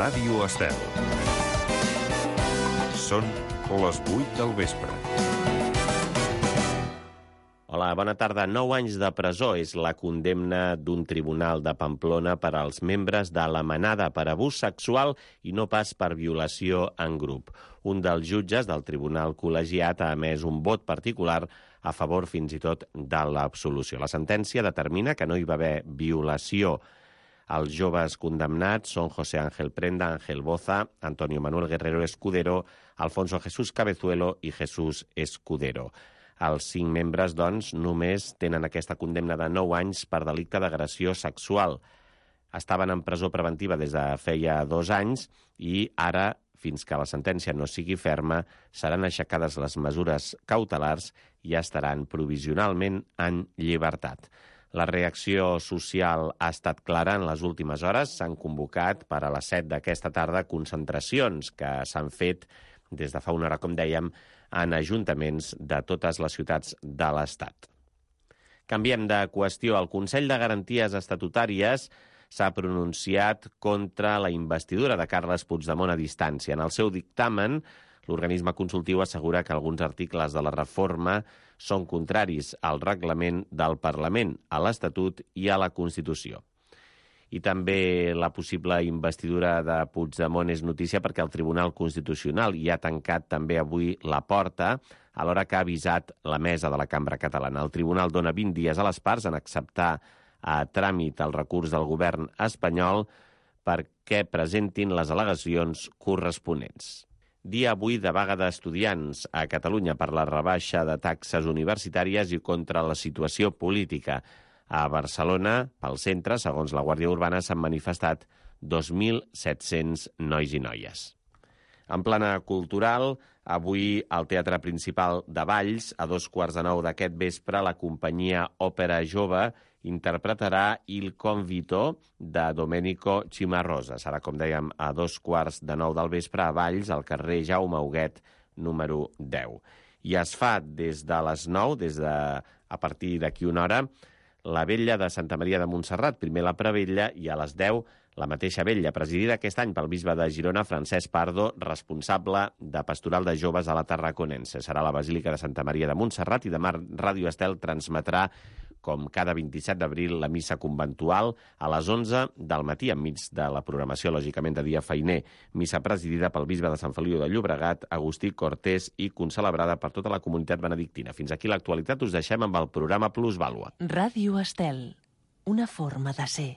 Ràdio Estel. Són les 8 del vespre. Hola, bona tarda. 9 anys de presó és la condemna d'un tribunal de Pamplona per als membres de la Manada per abús sexual i no pas per violació en grup. Un dels jutges del tribunal col·legiat ha emès un vot particular a favor fins i tot de l'absolució. La sentència determina que no hi va haver violació. Els joves condemnats són José Ángel Prenda, Ángel Boza, Antonio Manuel Guerrero Escudero, Alfonso Jesús Cabezuelo i Jesús Escudero. Els 5 membres, doncs, només tenen aquesta condemna de 9 anys per delicte d'agressió sexual. Estaven en presó preventiva des de feia 2 anys i ara, fins que la sentència no sigui ferma, seran aixecades les mesures cautelars i estaran provisionalment en llibertat. La reacció social ha estat clara en les últimes hores. S'han convocat per a les 7 d'aquesta tarda concentracions que s'han fet des de fa una hora, com dèiem, en ajuntaments de totes les ciutats de l'Estat. Canviem de qüestió. El Consell de Garanties Estatutàries s'ha pronunciat contra la investidura de Carles Puigdemont a distància. En el seu dictamen, l'organisme consultiu assegura que alguns articles de la reforma són contraris al reglament del Parlament, a l'Estatut i a la Constitució. I també la possible investidura de Puigdemont és notícia perquè el Tribunal Constitucional hi ha tancat també avui la porta, alhora que ha avisat la mesa de la Cambra Catalana. El Tribunal dona 20 dies a les parts en acceptar a tràmit el recurs del govern espanyol perquè presentin les al·legacions corresponents. Dia avui de vaga d'estudiants a Catalunya per la rebaixa de taxes universitàries i contra la situació política. A Barcelona, pel centre, segons la Guàrdia Urbana, s'han manifestat 2.700 nois i noies. En plana cultural, avui al Teatre Principal de Valls, a 8:45 d'aquest vespre, la companyia Òpera Jove interpretarà Il Convito de Domenico Cimarosa. Serà, com dèiem, a 8:45 del vespre a Valls, al carrer Jaume Huguet, número 10. I es fa des de les 9, a partir d'aquí una hora, la vetlla de Santa Maria de Montserrat, primer la prevetlla i a les 10 la mateixa vetlla, presidida aquest any pel bisbe de Girona, Francesc Pardo, responsable de Pastoral de Joves a la Tarraconense. Serà la Basílica de Santa Maria de Montserrat i demà Ràdio Estel transmetrà, com cada 27 d'abril, la missa conventual a les 11 del matí, enmig de la programació, lògicament, de dia feiner. Missa presidida pel bisbe de Sant Feliu de Llobregat, Agustí Cortés, i concelebrada per tota la comunitat benedictina. Fins aquí l'actualitat. Us deixem amb el programa Plusvàlua. Ràdio Estel, una forma de ser.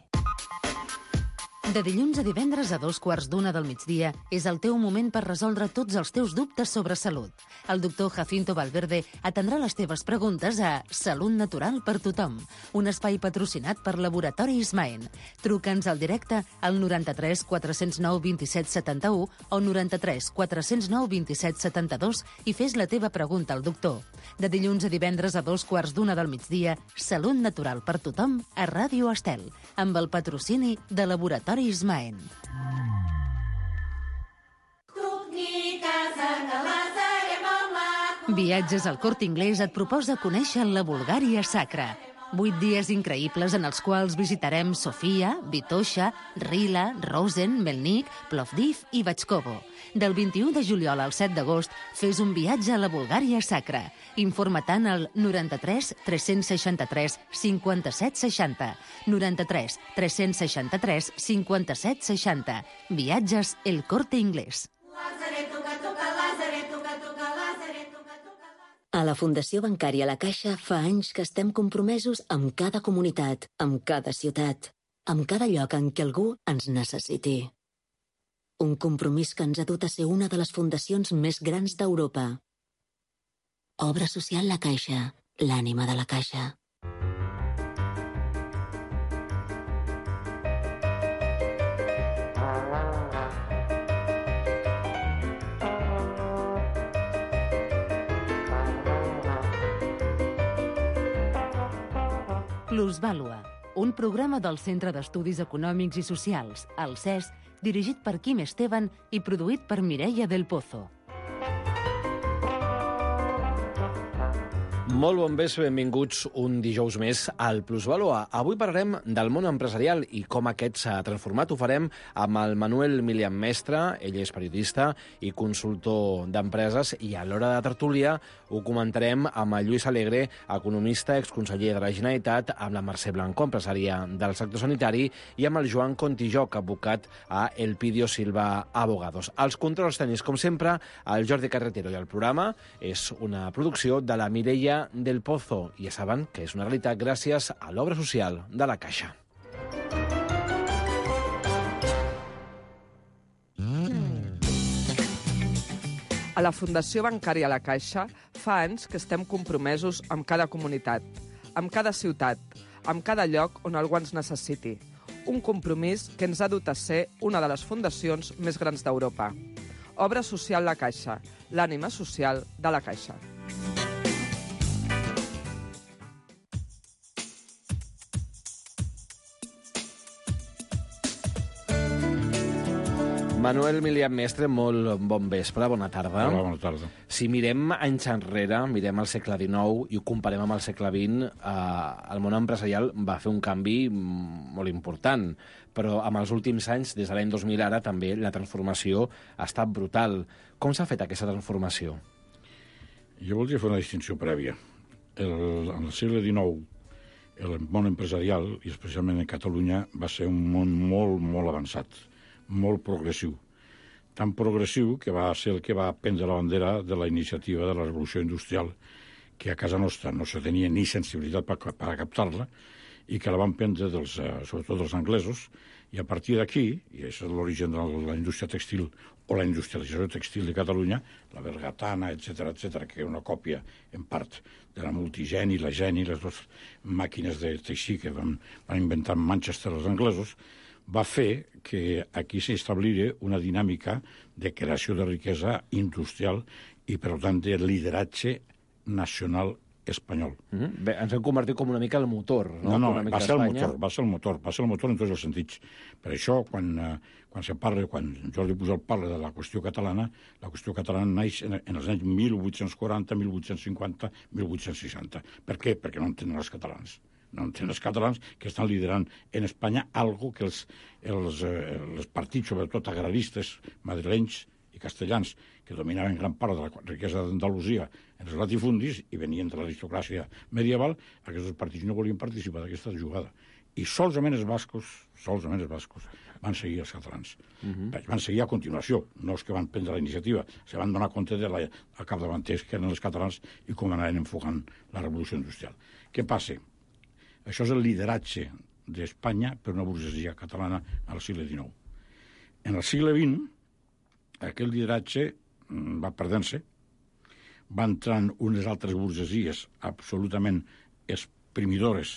De dilluns a divendres a 2:15 del migdia és el teu moment per resoldre tots els teus dubtes sobre salut. El doctor Jacinto Valverde atendrà les teves preguntes a Salut Natural per Tothom, un espai patrocinat per Laboratori Ismaen. Truca'ns al directe al 93 409 27 71 o 93 409 27 72 i fes la teva pregunta al doctor. De dilluns a divendres a 2:15 del migdia, Salut Natural per Tothom a Ràdio Estel, amb el patrocini de Laboratori Ismaen. Viatges al Corte Inglés et proposa conèixer la Bulgària sacra. 8 dies increïbles en els quals visitarem Sofia, Vitoša, Rila, Rosen, Melnik, Plovdiv i Batxkovo. Del 21 de juliol al 7 d'agost fes un viatge a la Bulgària sacra. Informa-te'n al 93 363 57 60. 93 363 57 60. Viatges El Corte Inglés. A la Fundació Bancària La Caixa fa anys que estem compromesos amb cada comunitat, amb cada ciutat, amb cada lloc en què algú ens necessiti. Un compromís que ens ha dut a ser una de les fundacions més grans d'Europa. Obra social La Caixa, l'ànima de la Caixa. Plusvàlua, un programa del Centre d'Estudis Econòmics i Socials, el CES, dirigit per Quim Esteban i produït per Mireia del Pozo. Molt bon vespre, benvinguts un dijous més al Plusvalua. Avui parlarem del món empresarial i com aquest s'ha transformat. Ho farem amb el Manuel Milian Mestre, ell és periodista i consultor d'empreses, i a l'hora de tertúlia ho comentarem amb el Lluís Alegre, economista, exconseller de la Generalitat, amb la Mercè Blanco, empresària del sector sanitari, i amb el Joan Contijoc, advocat a Elpidio Silva Abogados. Els controls tècnics, com sempre, el Jordi Carretero, i el programa és una producció de la Mireia del Pozo, i ja saben que és una realitat gràcies a l'obra social de la Caixa. A la Fundació Bancària La Caixa fa anys que estem compromesos amb cada comunitat, amb cada ciutat, amb cada lloc on algú ens necessiti. Un compromís que ens ha dut a ser una de les fundacions més grans d'Europa. Obra social La Caixa, l'ànima social de la Caixa. Manuel Milian Mestre, molt bon vespre, bona tarda. Hola, bona tarda. Si mirem anys enrere, mirem el segle XIX i ho comparem amb el segle XX, el món empresarial va fer un canvi molt important, però amb els últims anys, des de l'any 2000 ara, també la transformació ha estat brutal. Com s'ha fet aquesta transformació? Jo voldria fer una distinció prèvia. En el segle XIX, el món empresarial, i especialment en Catalunya, va ser un món molt, molt avançat, molt progressiu. Tan progressiu que va ser el que va prendre la bandera de la iniciativa de la revolució industrial, que a casa nostra no se tenia ni sensibilitat per a captar-la, i que la van prendre sobretot dels anglesos, i a partir d'aquí, i això és l'origen de la indústria textil o la industrialització textil de Catalunya, la bergatana, etc, que era una còpia, en part, de la Multigeni, la Geni, les dues màquines de teixir que van inventar en Manchester els anglesos, va fer que aquí s'establira una dinàmica de creació de riquesa industrial i, per tant, de lideratge nacional espanyol. Bé, ens hem convertit com una mica el motor, no? No, va ser el motor en tots els sentits. Per això, quan Jordi Pujol parla de la qüestió catalana naix en els anys 1840, 1850, 1860. Per què? Perquè no entenen els catalans. No entenen els catalans que estan liderant en Espanya algo que els partits, sobretot agraristes, madrilenys i castellans, que dominaven gran part de la riquesa d'Andalusia en els latifundis i venien de l'aristocràcia medieval, aquests partits no volien participar d'aquesta jugada. I solament els bascos van seguir els catalans. Van seguir a continuació, no els que van prendre la iniciativa, se van donar compte de la capdavanters que eren els catalans i com anaven enfocant la revolució industrial. Què passa? Això és el lideratge d'Espanya per una burgesia catalana al segle XIX. En el segle XX, aquest lideratge va perdent-se, va entrant unes altres burgesies absolutament exprimidores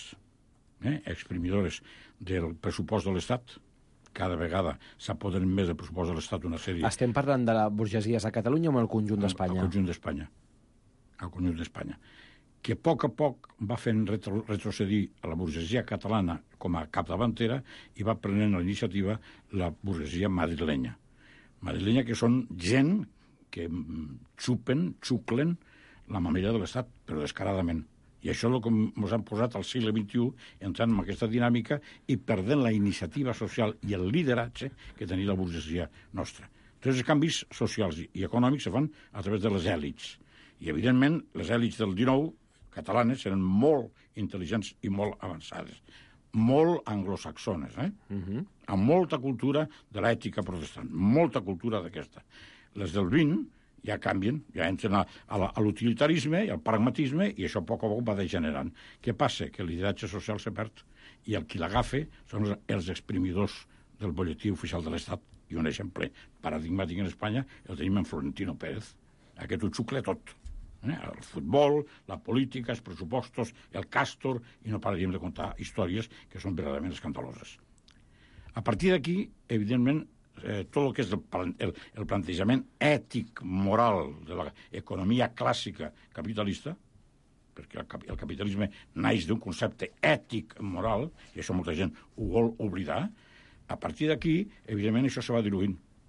del pressupost de l'Estat. Cada vegada s'apoderen més del pressupost de l'Estat una sèrie... Estem parlant de la burgesia a Catalunya o al conjunt d'Espanya? Al conjunt d'Espanya. Que a poc va fent retrocedir a la burgesia catalana com a capdavantera i va prenent la iniciativa la burgesia madrilenya. Madrilenya, que són gent que xuclen la mamella de l'Estat, però descaradament. I això és el que ens han posat al segle XXI, entrant en aquesta dinàmica i perdent la iniciativa social i el lideratge que tenia la burgesia nostra. Tots els canvis socials i econòmics se fan a través de les èlits. I, evidentment, les èlits del XIX catalanes eren molt intel·ligents i molt avançades, molt anglosaxones, amb molta cultura de l'ètica protestant, molta cultura d'aquesta. Les del XX ja canvien, ja entren a l'utilitarisme i al pragmatisme, i això a poc va degenerant. Què passa? Que el lideratge social se perd, i el qui l'agafa són els exprimidors del boletí oficial de l'Estat. I un exemple paradigmàtic en Espanya el tenim en Florentino Pérez. Aquest ho xucla tot. El futbol, la política, els pressupostos, el càstor, i no pararíem de contar històries que són verdaderament escandaloses. A partir d'aquí, evidentment, tot el que és el plantejament ètic, moral de l'economia clàssica capitalista, perquè el capitalisme naix d'un concepte ètic, moral, i això molta gent ho vol oblidar, a partir d'aquí, evidentment, això se va diluint.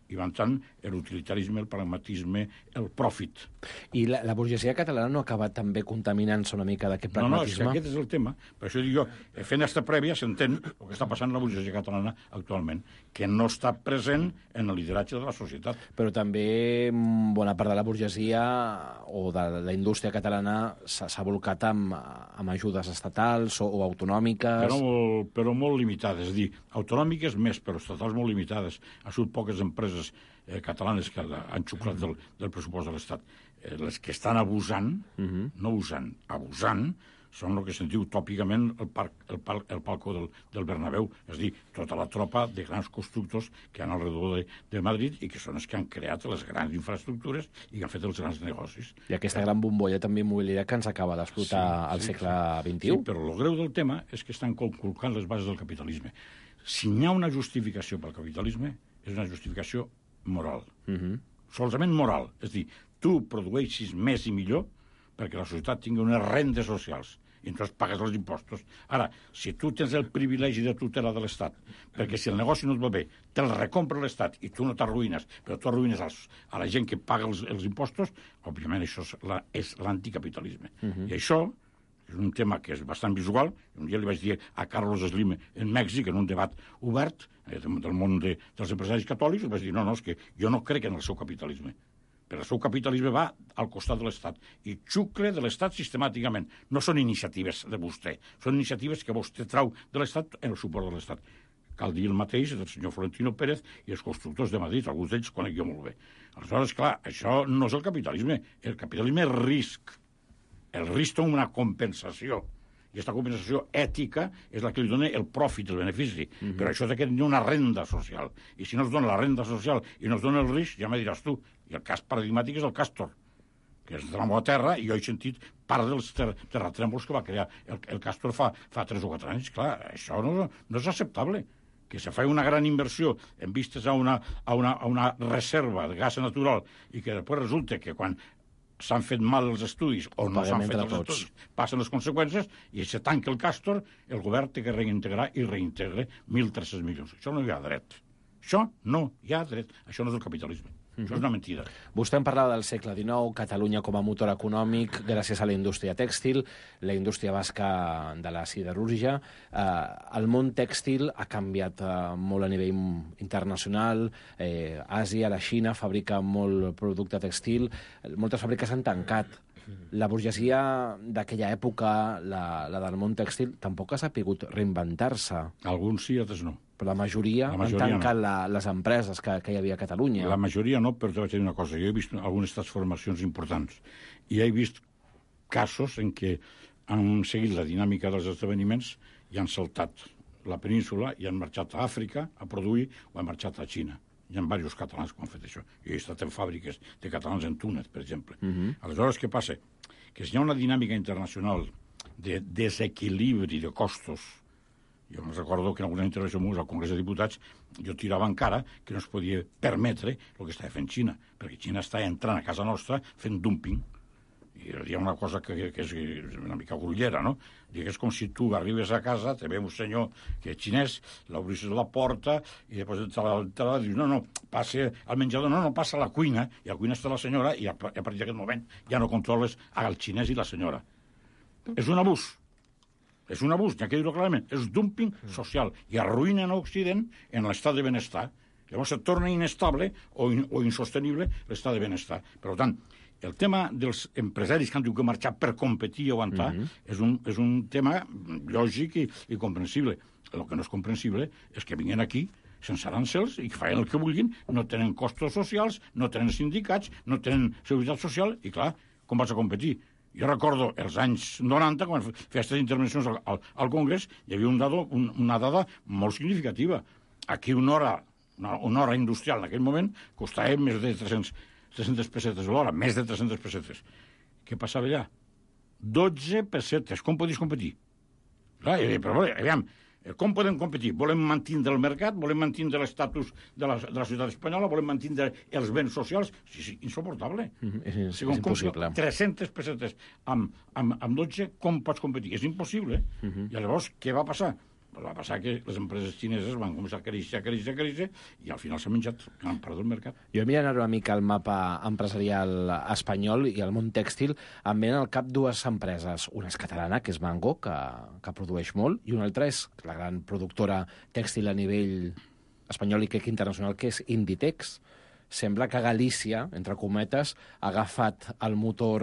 i van tant l'utilitarisme, el pragmatisme, el profit. I la burgesia catalana no ha acabat també contaminant-se una mica d'aquest pragmatisme? No, és que aquest és el tema. Per això dic jo, fent aquesta prèvia s'entén el que està passant a la burgesia catalana actualment, que no està present en el lideratge de la societat. Però també bona part de la burgesia o de la indústria catalana s'ha volcat amb ajudes estatals o autonòmiques. Però molt limitades. És a dir, autonòmiques més, però estatals molt limitades. Ha sigut poques empreses catalanes que han xuclat del pressupost de l'Estat. Les que estan abusant, no usant, abusant, són el que se'n diu tòpicament el palco del Bernabéu, és a dir, tota la tropa de grans constructors que han alrededor de Madrid i que són els que han creat les grans infraestructures i que han fet els grans negocis. I aquesta gran bombolla també immobiliària que ens acaba d'explotar al segle XXI. Sí, però el greu del tema és que estan conculcant les bases del capitalisme. Si hi ha una justificació pel capitalisme, és una justificació moral. Solament moral. És a dir, tu produeixis més i millor perquè la societat tingui unes rendes socials i entonces pagues els impostos. Ara, si tu tens el privilegi de tutela de l'Estat, perquè si el negoci no et va bé, te'l recompra l'Estat i tu no t'arruïnes, però tu arruïnes a la gent que paga els impostos, òbviament això és l'anticapitalisme. I això és un tema que és bastant visual. Un dia li vaig dir a Carlos Slim en Mèxic, en un debat obert del món dels empresaris catòlics, i vaig dir, no, és que jo no crec en el seu capitalisme. Però el seu capitalisme va al costat de l'Estat i xucle de l'Estat sistemàticament. No són iniciatives de vostè, són iniciatives que vostè trau de l'Estat en el suport de l'Estat. Cal dir el mateix del senyor Florentino Pérez i els constructors de Madrid, alguns d'ells conec jo molt bé. Aleshores, clar, això no és el capitalisme. El capitalisme és risc. El risc té una compensació. I aquesta compensació ètica és la que li dona el profit, el benefici. Però això ha de tenir una renda social. I si no es dona la renda social i no es dona el risc, ja me diràs tu. I el cas paradigmàtic és el Càstor, que és de la meva terra, i jo he sentit part dels terratrèmols que va crear el Càstor fa 3 o 4 anys. Clar, això no és acceptable. Que se fa una gran inversió en vistes a una reserva de gas natural i que després resulta que quan s'han fet mal els estudis o no s'han fet els estudis, passen les conseqüències i se tanca el Càstor, el govern té que reintegrar i reintegra 1.300 milions. Això no hi ha dret. Això no hi ha dret. Això no és el capitalisme. Això és una mentida. Vostè em parlava del segle XIX, Catalunya com a motor econòmic, gràcies a la indústria tèxtil, la indústria basca de la siderúrgia. El món tèxtil ha canviat molt a nivell internacional. Àsia, la Xina, fabrica molt producte tèxtil. Moltes fàbriques han tancat. La burgesia d'aquella època, la del món tèxtil, tampoc ha sapigut reinventar-se. Alguns sí, altres no. Però la majoria han tancat les empreses que hi havia a Catalunya. La majoria no, però te vaig dir una cosa. Jo he vist algunes transformacions importants i he vist casos en què han seguit la dinàmica dels esdeveniments i han saltat la península i han marxat a Àfrica a produir o han marxat a Xina. Hi ha diversos catalans que han fet això. Jo he estat en fàbriques de catalans en Túnez, per exemple. Aleshores, què passa? Que si hi ha una dinàmica internacional de desequilibri de costos. Jo me'n recordo que en alguna intervenció al Congrés de Diputats jo tirava encara que no es podia permetre el que estava fent Xina, perquè Xina està entrant a casa nostra fent dumping. I hi ha una cosa que és una mica grullera, no? És com si tu arribes a casa, te ve un senyor que és xinès, l'obrisses la porta i després te la dius, no, passa al menjador, no, passa a la cuina, i a la cuina està la senyora i a partir d'aquest moment ja no controles el xinès i la senyora. És un abús. És un abús, n'hi ha que dir-ho clarament. És dumping social i arruïnen Occident en l'estat de benestar. Llavors se torna inestable o insostenible l'estat de benestar. Per tant, el tema dels empresaris que han tingut que marxar per competir i aguantar és un tema lògic i comprensible. El que no és comprensible és que vinguin aquí sense arancels i que facin el que vulguin, no tenen costos socials, no tenen sindicats, no tenen seguretat social i, clar, com vas a competir? Jo recordo els anys 90, quan feia aquestes intervencions al Congrés, hi havia una dada molt significativa. Aquí una hora industrial en aquell moment costava més de 300 pessetes a l'hora, més de 300 pessetes. Què passava allà? 12 pessetes. Com podies competir? Clar, però, aviam, com podem competir? Volem mantenir el mercat? Volem mantenir l'estatus de la societat espanyola? Volem mantenir els béns socials? Sí, insoportable. És impossible. 300 pessetes amb 12, com pots competir? És impossible. I llavors, què va passar? Va passar que les empreses xineses van començar a créixer, i al final s'ha menjat gran part del mercat. Jo mirant ara una mica el mapa empresarial espanyol i el món tèxtil, em venen al cap dues empreses. Una és catalana, que és Mango, que produeix molt, i una altra és la gran productora tèxtil a nivell espanyol i crec internacional, que és Inditex. Sembla que Galícia, entre cometes, ha agafat el motor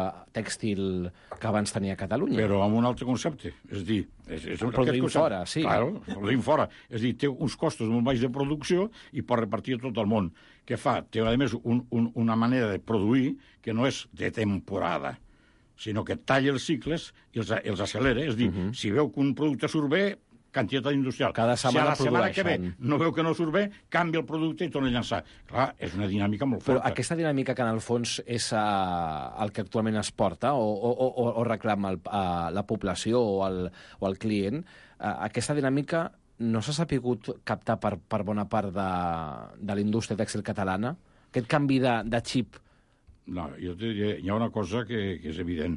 tèxtil que abans tenia a Catalunya. Però amb un altre concepte. És a dir... Produïm fora, sí. Claro, produïm fora. És a dir, té uns costos molt baix de producció i pot repartir a tot el món. Què fa? Té, a més, una manera de produir que no és de temporada, sinó que talla els cicles i els accelera. És a dir, si veu que un producte surt bé, quantitat industrial. Cada setmana si a la setmana que ve no veu que no surt bé, canvia el producte i torna a llançar. Clar, és una dinàmica molt forta. Però aquesta dinàmica que en el fons és el que actualment es porta o reclama la població o el client, aquesta dinàmica no s'ha sapigut captar per bona part de la indústria tèxtil catalana? Aquest canvi de xip? No, jo te diré, hi ha una cosa que és evident.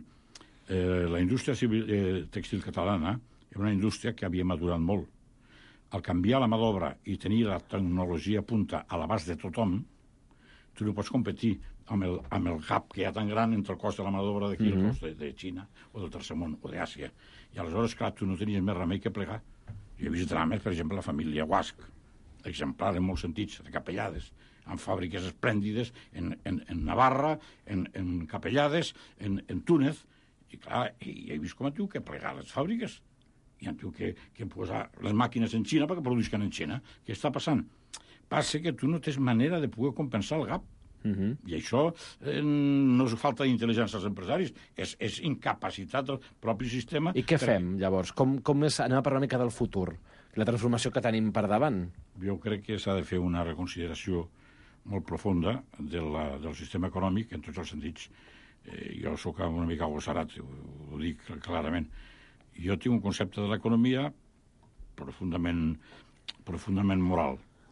La indústria tèxtil catalana era una indústria que havia madurat molt. Al canviar la mà d'obra i tenir la tecnologia punta a l'abast de tothom, tu no pots competir amb el gap que hi ha tan gran entre el cost de la mà d'obra d'aquí i el cost de Xina o del tercer món o d'Àsia. I aleshores, clar, tu no tenies més remei que plegar. Jo he vist drames, per exemple, la família Guasc, exemplar en molts sentits, de Capellades, amb fàbriques esplèndides en Navarra, en Capellades, en Túnez, i clar, he vist com diu que plegar les fàbriques. I han diu que posar les màquines en Xina perquè produïsquen en Xina. Què està passant? Passa que tu no tens manera de poder compensar el gap. I això no és falta d'intel·ligència als empresaris, és incapacitat del propi sistema. I què fem, llavors? Com anem a parlar una mica del futur? La transformació que tenim per davant? Jo crec que s'ha de fer una reconsideració molt profunda del sistema econòmic en tots els sentits. Jo sóc una mica agossarat, ho dic clarament. Jo tinc un concepte de l'economia profundament moral.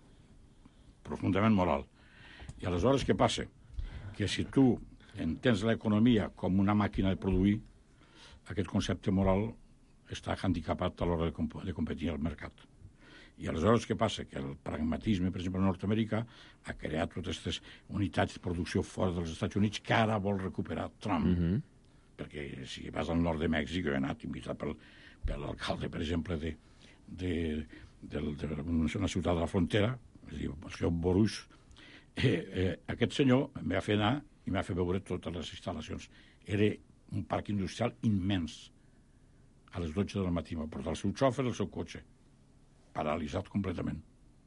Profundament moral. I aleshores què passa? Que si tu entens l'economia com una màquina de produir, aquest concepte moral està handicapat a l'hora de competir al mercat. I aleshores què passa? Que el pragmatisme, per exemple, nord-americà, ha creat totes aquestes unitats de producció fora dels Estats Units que ara vol recuperar Trump. Perquè si vas al nord de Mèxic, jo he anat invitat per l'alcalde, per exemple, d'una ciutat de la frontera, és a dir, el senyor Boruix. Aquest senyor em va fer anar i m'ha fet veure totes les instal·lacions. Era un parc industrial immens. A les 12 del matí va portar el seu xòfer, el seu cotxe, paralitzat completament.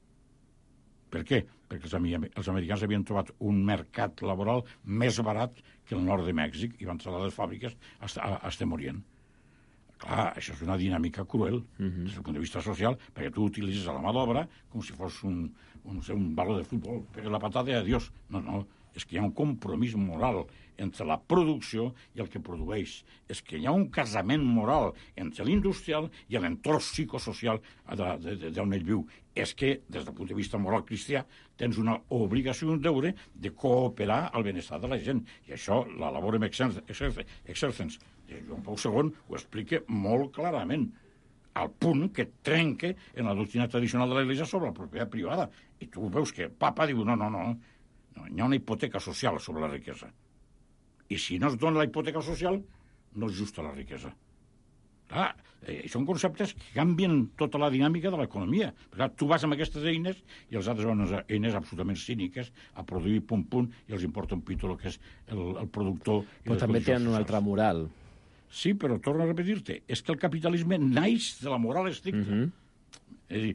Per què? Perquè els americans havien trobat un mercat laboral més barat que el nord de Mèxic i van treure les fàbriques a Extrem Orient. Clar, això és una dinàmica cruel des del punt de vista social, perquè tu utilitzes la mà d'obra com si fos un baló de futbol. Perquè la patada i adiós. No, és que hi ha un compromís moral entre la producció i el que produeix. És que hi ha un casament moral entre l'industrial i l'entorn psicosocial d'on ell viu. És que, des del punt de vista moral cristià, tens una obligació, un deure, de cooperar al benestar de la gent. I això, la Laborem Exercens, de Joan Pau II, ho explica molt clarament, al punt que trenca en la doctrina tradicional de l'Església sobre la propietat privada. I tu veus que Papa diu, no, hi ha una hipoteca social sobre la riquesa. I si no es dona la hipoteca social, no és justa la riquesa. Clar, són conceptes que canvien tota la dinàmica de l'economia. Clar, tu vas amb aquestes eines i els altres van eines absolutament cíniques a produir punt, i els importa un pito el que és el productor. Però també tenen una altra moral. Sí, però torno a repetir-te, és que el capitalisme naix de la moral estricta. És a dir,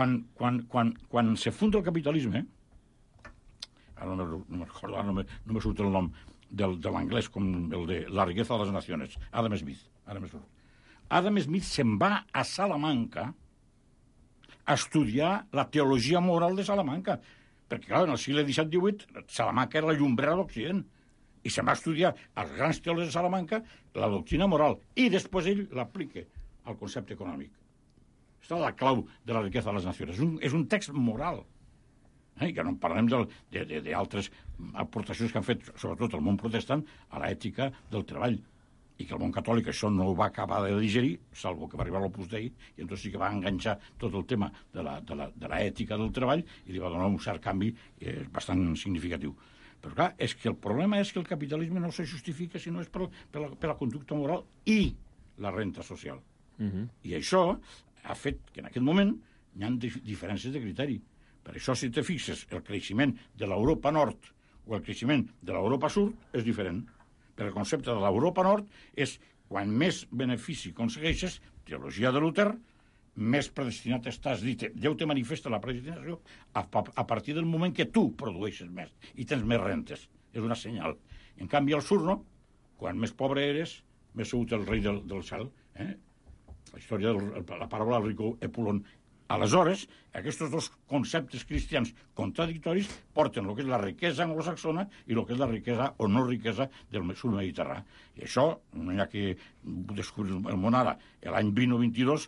quan se funda el capitalisme, ara no me recordo, ara no me surt el nom de l'anglès com el de La riqueza de les naciones, Adam Smith. Adam Smith se'n va a Salamanca a estudiar la teologia moral de Salamanca, perquè, clar, en el segle XVII-XVIII, Salamanca era la llumbrera de l'Occident, i se'n va estudiar als grans teòlegs de Salamanca la doctrina moral, i després ell l'aplica al concepte econòmic. Aquesta és la clau de La riqueza de les naciones. És un text moral. Que no parlem d'altres aportacions que han fet, sobretot el món protestant, a l'ètica del treball. i que el món catòlic això no ho va acabar de digerir, salvo que va arribar l'Opus Dei, i entonces sí que va enganxar tot el tema de l'ètica del treball i li va donar un cert canvi bastant significatiu. Però clar, és que el problema és que el capitalisme no se justifica si no és per la conducta moral i la renta social. I això ha fet que en aquest moment hi ha diferències de criteri. Per això, si te fixes, el creixement de l'Europa Nord o el creixement de l'Europa Sud és diferent. Però el concepte de l'Europa Nord és quan més benefici aconsegueixes, teologia de Luther, més predestinat estàs. Déu te manifesta la predestinació a partir del moment que tu produeixes més i tens més rentes. És una senyal. En canvi, al sud, no? Quan més pobre eres, més segut el rei del cel. La història de la paràbola del rico Epulon. Aleshores, aquests dos conceptes cristians contradictoris porten el que és la riquesa anglosaxona i el que és la riquesa o no riquesa del sud mediterrani. I això, no hi ha que descobrir el món ara. L'any 20 o 22,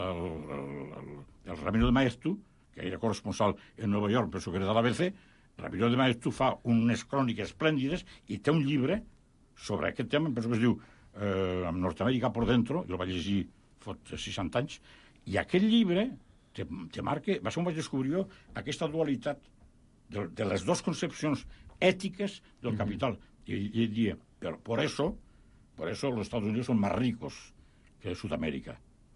el Ramiro de Maeztu, que era corresponsal en Nova York, penso que era de l'ABC, Ramiro de Maeztu fa unes cròniques esplèndides i té un llibre sobre aquest tema, penso que es diu Nord-Amèrica por dentro, jo el vaig llegir fot 60 anys, i aquest llibre te marca, va ser on vaig descobrir jo aquesta dualitat de les dues concepcions ètiques del capital. I ell dia, pero por eso los Estados Unidos son más ricos que Sud-amèrica.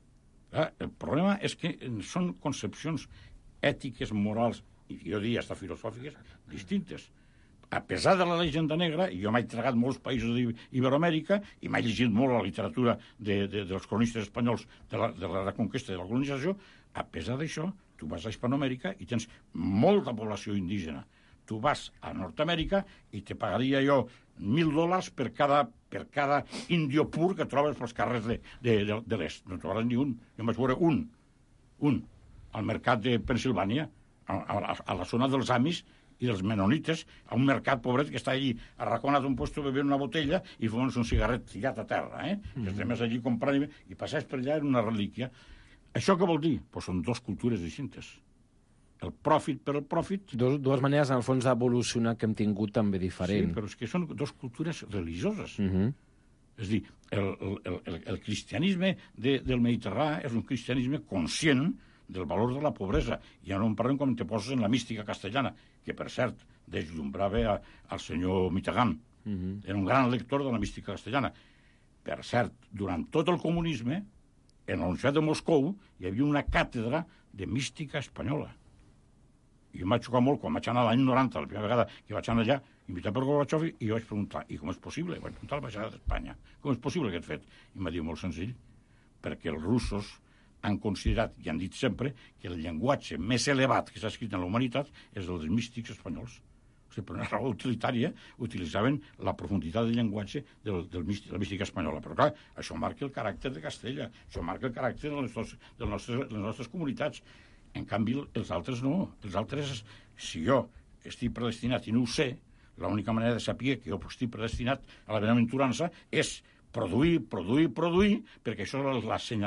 El problema és que són concepcions ètiques, morals, i jo diria hasta filosòfiques, distintes. A pesar de la llegenda negra, i jo m'he tragat molts països d'Iberoamèrica i m'he llegit molt la literatura dels cronistes espanyols de la reconquesta i de la colonització, a pesar d'això, tu vas a Hispanoamèrica i tens molta població indígena. Tu vas a Nord-Amèrica i te pagaria jo $1.000 per cada índio pur que trobes pels carrers de l'est. No trobaràs ni un. Jo vaig veure un, al mercat de Pennsilvània, a la zona dels Amis i dels menonites, a un mercat pobret que està allí arraconat d'un puesto bevent una botella i fumant un cigarret tirat a terra, que estem allí comprant i passés per allà en una relíquia. Això què vol dir? Pues són dues cultures distintes. El profit per el profit... Dues maneres, en el fons, d'evolucionar que hem tingut també diferent. Sí, però és que són dues cultures religioses. És a dir, el cristianisme del Mediterrani és un cristianisme conscient del valor de la pobresa. I ja no en parlem com te poses en la mística castellana, que, per cert, deslumbrava al senyor Mitterrand. Era un gran lector de la mística castellana. Per cert, durant tot el comunisme, en la Universitat de Moscou hi havia una càtedra de mística espanyola. I em vaig xocar molt quan vaig anar l'any 90, la primera vegada que vaig anar allà, invitat per Gorbachev, i jo vaig preguntar, i com és possible? Vaig preguntar a l'ambaixada d'Espanya, com és possible aquest fet? I em va dir molt senzill, perquè els russos han considerat i han dit sempre que el llenguatge més elevat que s'ha escrit en la humanitat és el dels místics espanyols. O sigui, per una raó utilitària utilitzaven la profunditat del llenguatge de la mística espanyola. Però clar, això marca el caràcter de Castella, això marca el caràcter de les nostres comunitats. En canvi, els altres no. Els altres, si jo estic predestinat i no ho sé, l'única manera de saber que jo estic predestinat a la benaventurança és produir, perquè això és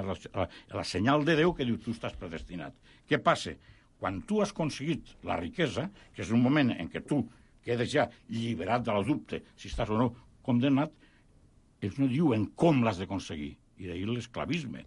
la senyal de Déu que diu tu estàs predestinat. Què passa? Quan tu has aconseguit la riquesa, que és un moment en què tu quedes ja lliberat de la dubte si estàs o no condemnat, ells no diuen com l'has d'aconseguir. I d'ahir l'esclavisme.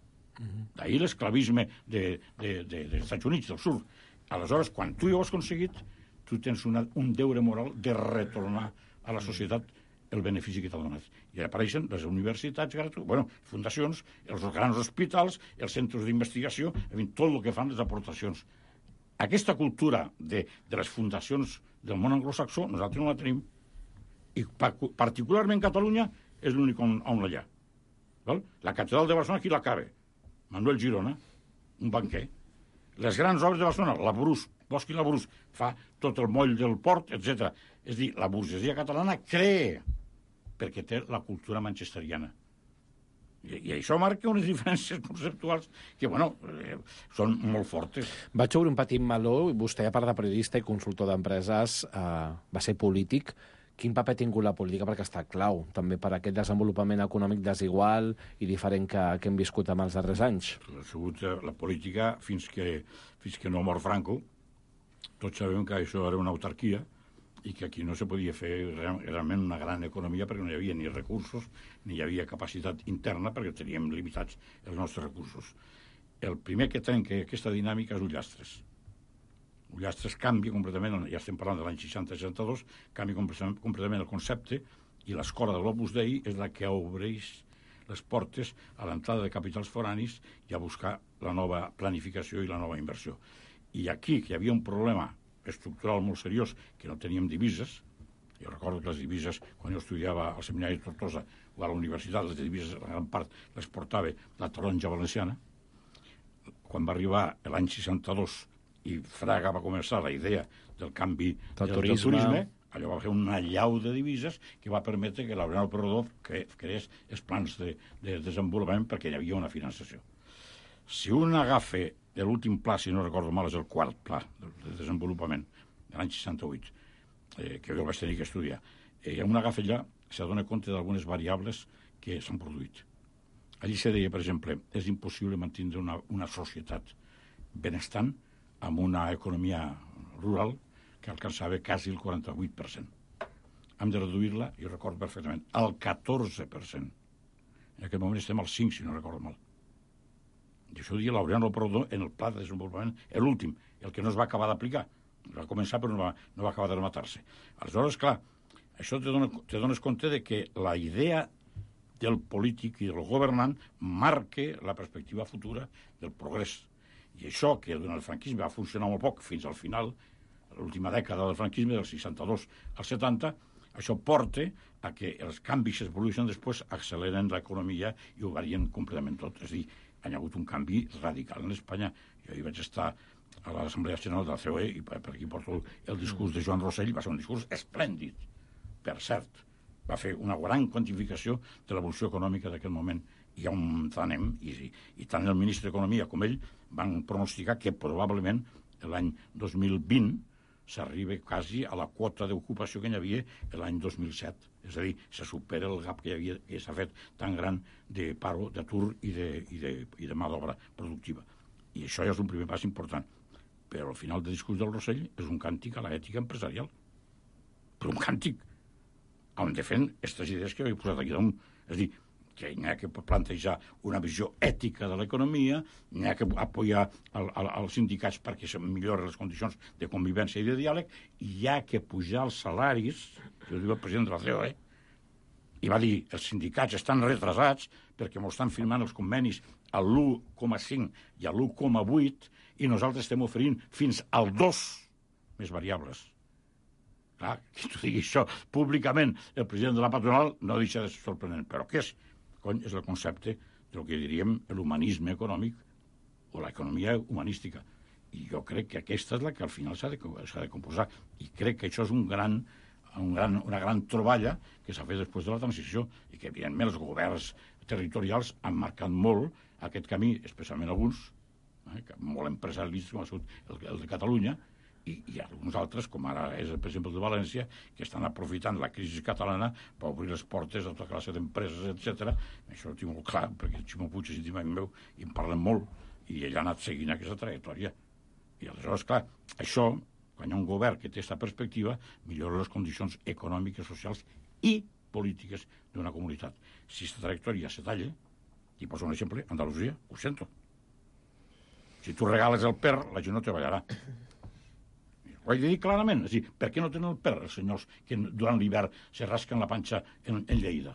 D'ahir l'esclavisme dels Estats Units, del Sud. Aleshores, quan tu ja ho has aconseguit, tu tens un deure moral de retornar a la societat el benefici que t'ha donat. I apareixen les universitats, fundacions, els grans hospitals, els centres d'investigació, tot el que fan les aportacions. Aquesta cultura de les fundacions del món anglosaxó, nosaltres no la tenim. I particularment Catalunya és l'únic on la hi ha. La catedral de Barcelona, qui l'acaba? Manuel Girona, un banquer. Les grans obres de Barcelona, la Brus, Bosch i la Brus, fa tot el moll del port, etc. És a dir, la burgesia catalana crea perquè té la cultura manchesteriana. I això marca unes diferències conceptuals que, són molt fortes. Vaig obrir un petit meló. Vostè, a part de periodista i consultor d'empreses, va ser polític. Quin paper ha tingut la política? Perquè està clau, també per aquest desenvolupament econòmic desigual i diferent que hem viscut en els darrers anys. Ha sigut la política fins que no mor Franco. Tots sabem que això era una autarquia i que aquí no se podia fer realment una gran economia perquè no hi havia ni recursos ni hi havia capacitat interna perquè teníem limitats els nostres recursos. El primer que trenca aquesta dinàmica és Ullastres. Ullastres canvia completament, ja estem parlant de l'any 60-62, canvia completament el concepte i l'escola de l'Opus Dei és la que obreix les portes a l'entrada de capitals foranis i a buscar la nova planificació i la nova inversió. I aquí, que hi havia un problema estructural molt seriós, que no teníem divises, jo recordo que les divises, quan jo estudiava al seminari de Tortosa o a la universitat, les divises, la gran part les portava la taronja valenciana. Quan va arribar l'any 62 i Fraga va començar la idea del canvi del turisme, allò va fer una llau de divises que va permetre que Laureano Perrodó creés els plans de desenvolupament perquè hi havia una finançació. Si un agafa l'últim pla, si no recordo mal, és el quart pla de desenvolupament de l'any 68, que jo vaig tenir que estudiar, un agafa allà, s'adona compte d'algunes variables que s'han produït. Allí se deia, per exemple, és impossible mantenir una societat benestant amb una economia rural que alcançava quasi el 48%. Hem de reduir-la, jo recordo perfectament, al 14%. En aquest moment estem al 5%, si no recordo mal. I això ho dia Laureano Perrodó en el pla de desenvolupament, l'últim, el que no es va acabar d'aplicar. Va començar però no va acabar de rematar-se. Aleshores, clar, això te dones compte de que la idea del polític i del governant marca la perspectiva futura del progrés. I això, que durant el franquisme va funcionar molt poc, fins al final, l'última dècada del franquisme, del 62 al 70, això porta a que els canvis que es produeixen després acceleren l'economia i ho varien completament tot. És a dir, hi ha hagut un canvi radical en Espanya. Jo hi vaig estar a l'Assemblea General de la COE i per aquí porto el discurs de Joan Rosell, va ser un discurs esplèndid, per cert. Va fer una gran quantificació de l'evolució econòmica d'aquest moment. I on anem, i tant el ministre d'Economia com ell van pronosticar que probablement l'any 2020 s'arriba quasi a la quota d'ocupació que hi havia l'any 2007. És a dir, se supera el gap que hi havia, que s'ha fet tan gran de paro, d'atur i de mà d'obra productiva. I això ja és un primer pas important. Però al final del discurs del Rosell és un càntic a l'ètica empresarial. Però un càntic on defen aquestes idees que he posat aquí damunt. És a dir, que n'hi ha que plantejar una visió ètica de l'economia, n'hi ha que apoyar els sindicats perquè se milloren les condicions de convivència i de diàleg, i hi ha que pujar els salaris, que ho diu el president de la COE, i va dir, els sindicats estan retrasats perquè m'ho estan firmant els convenis a l'1,5 i a l'1,8 i nosaltres estem oferint fins al 2 més variables. Clar, que tu diguis això públicament, el president de la patronal no deixa de ser sorprenent. Però què és? Cony, és el concepte del que diríem l'humanisme econòmic o l'economia humanística. I jo crec que aquesta és la que al final s'ha de composar. I crec que això és una gran troballa que s'ha fet després de la transició i que, evidentment, els governs territorials han marcat molt aquest camí, especialment alguns, molt empresarialistes, com ha sigut el de Catalunya, i alguns altres, com ara és, per exemple, el de València, que estan aprofitant la crisi catalana per obrir les portes a tota classe d'empreses, etc. Això ho tinc molt clar, perquè el Ximo Puig és íntim meu i en parlem molt, i ell ha anat seguint aquesta trajectòria. I aleshores, clar, això, quan hi ha un govern que té aquesta perspectiva, millora les condicions econòmiques, socials i polítiques d'una comunitat. Si aquesta trajectòria se talla, i poso un exemple, Andalusia, ho sento. Si tu regales el per, la gent no te ballarà. Ho haig de dir clarament. És a dir, per què no tenen el per, els senyors que durant l'hivern se rasquen la panxa en Lleida?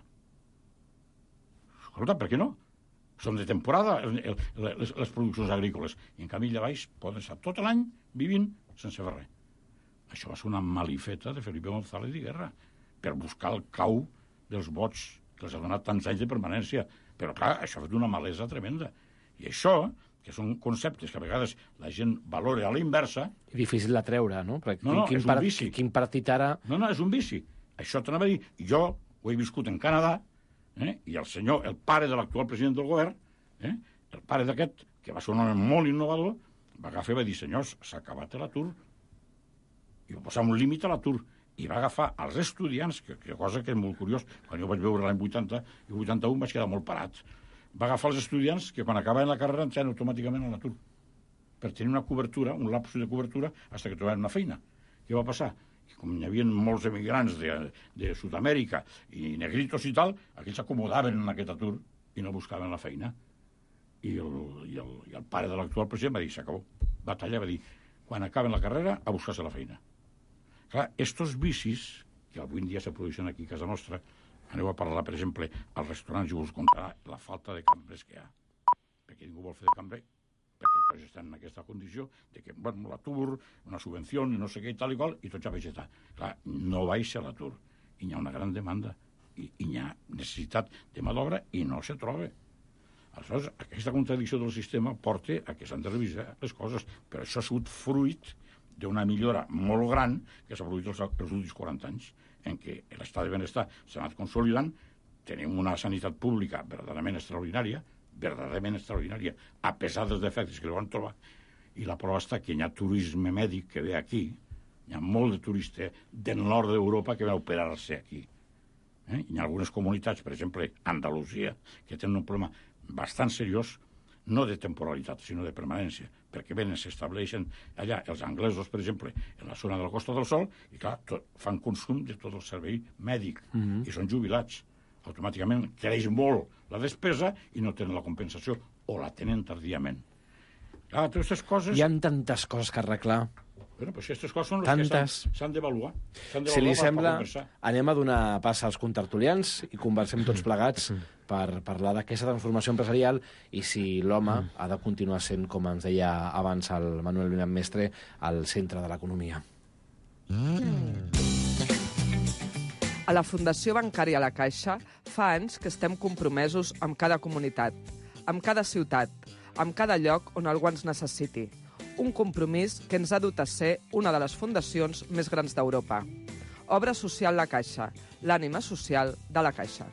Escolta, per què no? Són de temporada les produccions agrícoles. I en canvi allà baix poden estar tot l'any vivint sense fer res. Això va ser una malifeta de Felipe González i Guerra per buscar el cau dels vots que els ha donat tants anys de permanència. Però, clar, això ha fet una malesa tremenda. I això, que són conceptes que a vegades la gent valora a la inversa... Difícil de treure, no? No, és un vici. Quin partit ara... No, és un vici. Això t'anava a dir. Jo ho he viscut en Canadà, i el senyor, el pare de l'actual president del govern, el pare d'aquest, que va ser un home molt innovador, va agafar i va dir, senyors, s'ha acabat l'atur. I va posar un límit a l'atur. I va agafar els estudiants, que cosa que és molt curiós, quan jo vaig veure l'any 80 i 81 vaig quedar molt parat. Va agafar els estudiants que quan acabaven la carrera entren automàticament a l'atur per tenir una cobertura, un lapsus de cobertura, fins que trobaven una feina. Què va passar? que com hi havia molts emigrants de Sud-amèrica i negritos i tal, aquells s'acomodaven en aquest atur i no buscaven la feina. I el pare de l'actual president va dir, s'acabó. Va tallar, va dir, quan acaben la carrera, a buscar-se la feina. Clar, estos vicis, que avui en dia se produeixen aquí a casa nostra, aneu a parlar, per exemple, als restaurants i us contarà la falta de cambrers que hi ha. Perquè ningú vol fer de cambrer, perquè tots estan en aquesta condició de que, bueno, l'atur, una subvenció, no sé què i tal i qual, i tots a vegetar. Clar, no baixa l'atur. I hi ha una gran demanda. I hi ha necessitat de mà d'obra i no se troba. Aleshores, aquesta contradicció del sistema porta a que s'han de revisar les coses, però això ha sigut fruit d'una millora molt gran que s'ha produït els últims 40 anys, en què l'estat de benestar s'ha anat consolidant, tenim una sanitat pública verdaderament extraordinària, a pesar dels defectes que li van trobar, i la prova està que hi ha turisme mèdic que ve aquí, hi ha molt de turista del nord d'Europa que ve a operar-se aquí. Hi ha algunes comunitats, per exemple, Andalusia, que tenen un problema bastant seriós, no de temporalitat, sinó de permanència, perquè venen, s'estableixen allà els anglesos, per exemple, en la zona de la Costa del Sol, i clar, fan consum de tot el servei mèdic, i són jubilats. Automàticament creix molt la despesa i no tenen la compensació, o la tenen tardíament. Clar, totes aquestes coses... Hi ha tantes coses que arreglar. Bueno, però si aquestes coses són les que s'han d'avaluar. Si li sembla, anem a donar pas als contertulians i conversem tots plegats per parlar d'aquesta transformació empresarial i si l'home ha de continuar sent, com ens deia abans el Manuel Milán Mestre, al centre de l'economia. A la Fundació Bancària La Caixa fa anys que estem compromesos amb cada comunitat, amb cada ciutat, amb cada lloc on algú ens necessiti. Un compromís que ens ha dut a ser una de les fundacions més grans d'Europa. Obra Social La Caixa, l'ànima social de la Caixa.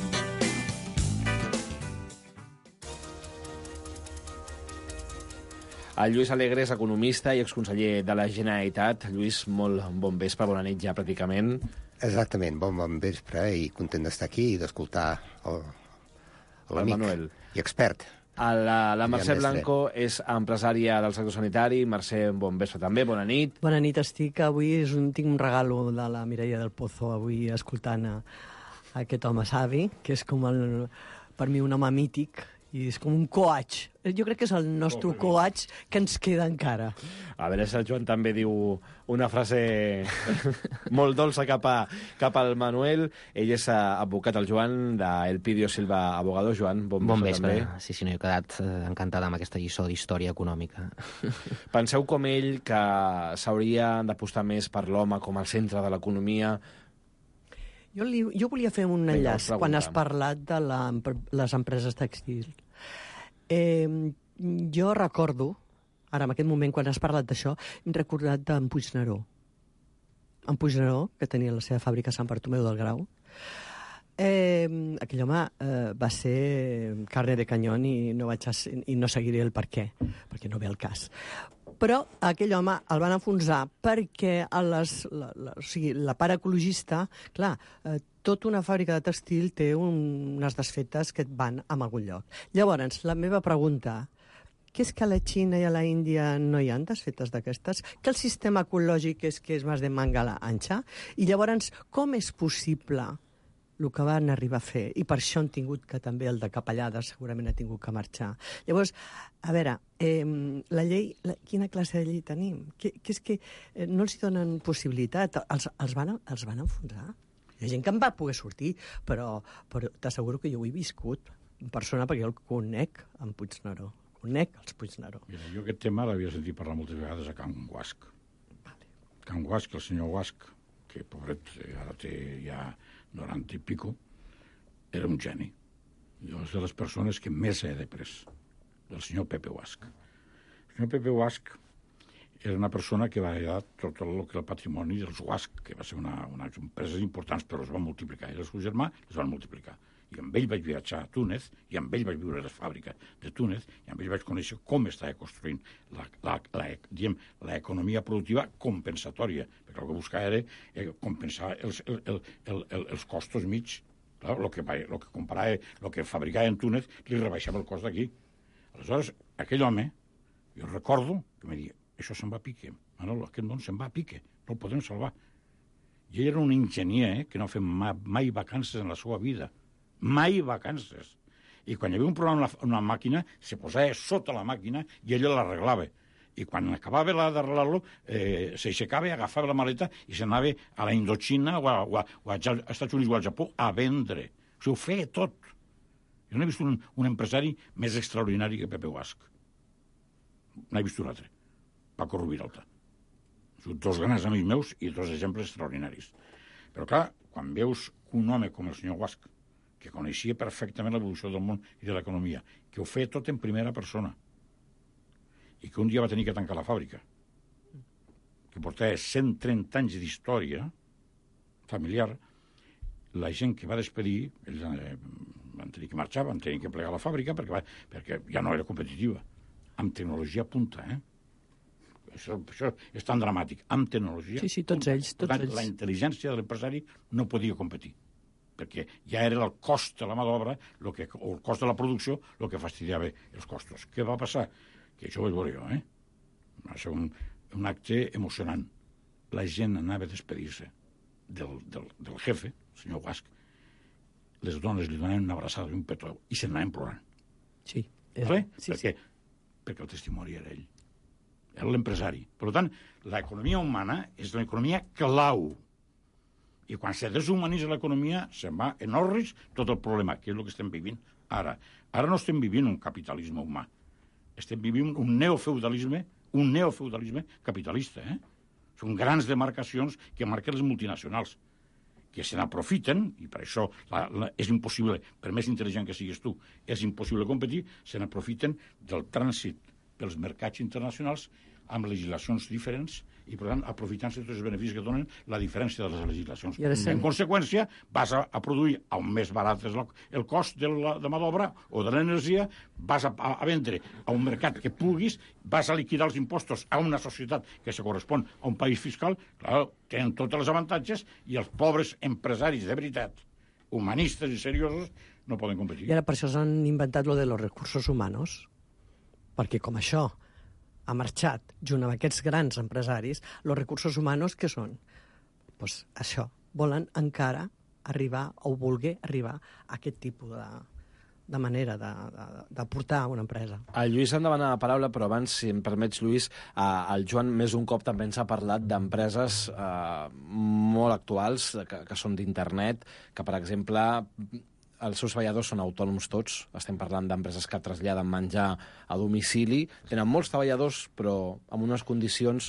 El Lluís Alegre és economista i exconseller de la Generalitat. Lluís, molt bon vespre, bona nit ja pràcticament. Exactament, bon vespre i content d'estar aquí i d'escoltar l'amic Manuel i expert. La Mercè Blanco és empresària del sector sanitari. Mercè, bon vespre també, bona nit. Bona nit, estic. Avui tinc un regalo de la Mireia del Pozo, avui escoltant a aquest home savi, que és com per mi un home mític, i és com un coach. Jo crec que és el nostre coach que ens queda encara. A veure si el Joan també diu una frase molt dolça cap al Manuel. Ell és advocat, el Joan, d'Elpidio Silva Abogado. Joan, bon vespre. Sí, no, he quedat encantada amb aquesta lliçó d'història econòmica. Penseu com ell que s'hauria d'apostar més per l'home com al centre de l'economia? Jo volia fer un enllaç quan has parlat de les empreses tèxtils. Jo recordo, ara en aquest moment, quan has parlat d'això, hem recordat d'en Puigneró. En Puigneró, que tenia la seva fàbrica a Sant Bartomeu del Grau. Aquell home va ser carne de canyón i no seguiré el per què, perquè no ve el cas. Però aquell home el van enfonsar perquè la part ecologista, clar, tota una fàbrica de textil té unes desfetes que et van a algun lloc. Llavors, la meva pregunta, que és que a la Xina i a la Índia no hi ha desfetes d'aquestes? Que el sistema ecològic és que és més de manga ancha? I llavors, com és possible el que van arribar a fer? I per això han tingut que també el de Capellada segurament ha tingut que marxar. Llavors, a veure, la llei, quina classe de llei tenim? Que és que no els donen possibilitat. Els van enfonsar. Hi ha gent que en va poder sortir, però t'asseguro que jo ho he viscut en persona perquè jo el conec en Puigneró. Conec els Puigneró. Mira, jo aquest tema l'havia sentit parlar moltes vegades a Can Guasc. Can Guasc, el senyor Guasc, que pobret ara té ja 90 i pico, era un geni. Jo és de les persones que més he après, del senyor Pepe Guasc. El senyor Pepe Guasc era una persona que va heredar tot el que el patrimoni dels Guasc, que va ser unes empreses importants, però es van multiplicar. I el seu germà es van multiplicar. I amb ell vaig viatjar a Túnez, i amb ell vaig viure a les fàbriques de Túnez, i amb ell vaig conèixer com estava construint l'economia productiva compensatòria, perquè el que buscava era compensar els costos mig. El que comprava, el que fabricava en Túnez, li rebaixava el cost d'aquí. Aleshores, aquell home, jo recordo que em deia, això se'n va a pique, Manolo, aquest món se'n va a pique, no el podem salvar. I ell era un enginyer que no ha fet mai vacances en la seva vida. Mai vacances. I quan hi havia un problema amb una màquina, se posava sota la màquina i ell l'arreglava. I quan acabava d'arreglar-lo, s'aixecava, agafava la maleta i s'anava a la Indochina o als Estats Units o al Japó a vendre. O sigui, ho feia tot. Jo no he vist un empresari més extraordinari que Pepe Guasch. N'he vist un altre. Paco Rubiralta. Són dos grans amics meus i dos exemples extraordinaris. Però, clar, quan veus un home com el senyor Guasch, que coneixia perfectament l'evolució del món i de l'economia, que ho feia tot en primera persona, i que un dia va tenir que tancar la fàbrica, que portava 130 anys d'història familiar, la gent que va despedir, ells van tenir que marxar, van tenir que plegar la fàbrica perquè ja no era competitiva. Amb tecnologia punta, Això és tan dramàtic. Amb tecnologia... Sí, tots ells. La intel·ligència de l'empresari no podia competir, perquè ja era el cost de la mà d'obra o el cost de la producció el que fastidiava els costos. Què va passar? Que això ho vaig veure jo, Va ser un acte emocionant. La gent anava a despedir-se del jefe, el senyor Guasch. Les dones li donaven una abraçada i un petó i se n'anaven plorant. Sí. Vale? Sí. Perquè el testimoni era ell. Era l'empresari. Per tant, l'economia humana és l'economia clau. I quan se deshumanitza l'economia, se'n va en orris tot el problema, que és el que estem vivint ara. Ara no estem vivint un capitalisme humà. Estem vivint un neofeudalisme capitalista. Són grans demarcacions que marquen les multinacionals, que se n'aprofiten, i per això és impossible, per més intel·ligent que siguis tu, és impossible competir, se n'aprofiten del trànsit pels mercats internacionals amb legislacions diferents i, per tant, aprofitant-se tots els beneficis que donen la diferència de les legislacions. En conseqüència, vas a produir, on més barat és el cost de mà d'obra o de l'energia, vas a vendre a un mercat que puguis, vas a liquidar els impostos a una societat que se correspon a un país fiscal, clar, tenen tots els avantatges i els pobres empresaris de veritat, humanistes i seriosos, no poden competir. I ara per això s'han inventat lo de los recursos humanos, perquè com això ha marxat junt amb aquests grans empresaris, els recursos humanos que són? Pues això, volen encara arribar o voler arribar a aquest tipus de manera de portar una empresa. El Lluís em demana la paraula, però abans, si em permets, Lluís, el Joan més un cop també ens ha parlat d'empreses molt actuals, que són d'internet, que, per exemple, els seus treballadors són autònoms tots. Estem parlant d'empreses que traslladen menjar a domicili. Tenen molts treballadors, però amb unes condicions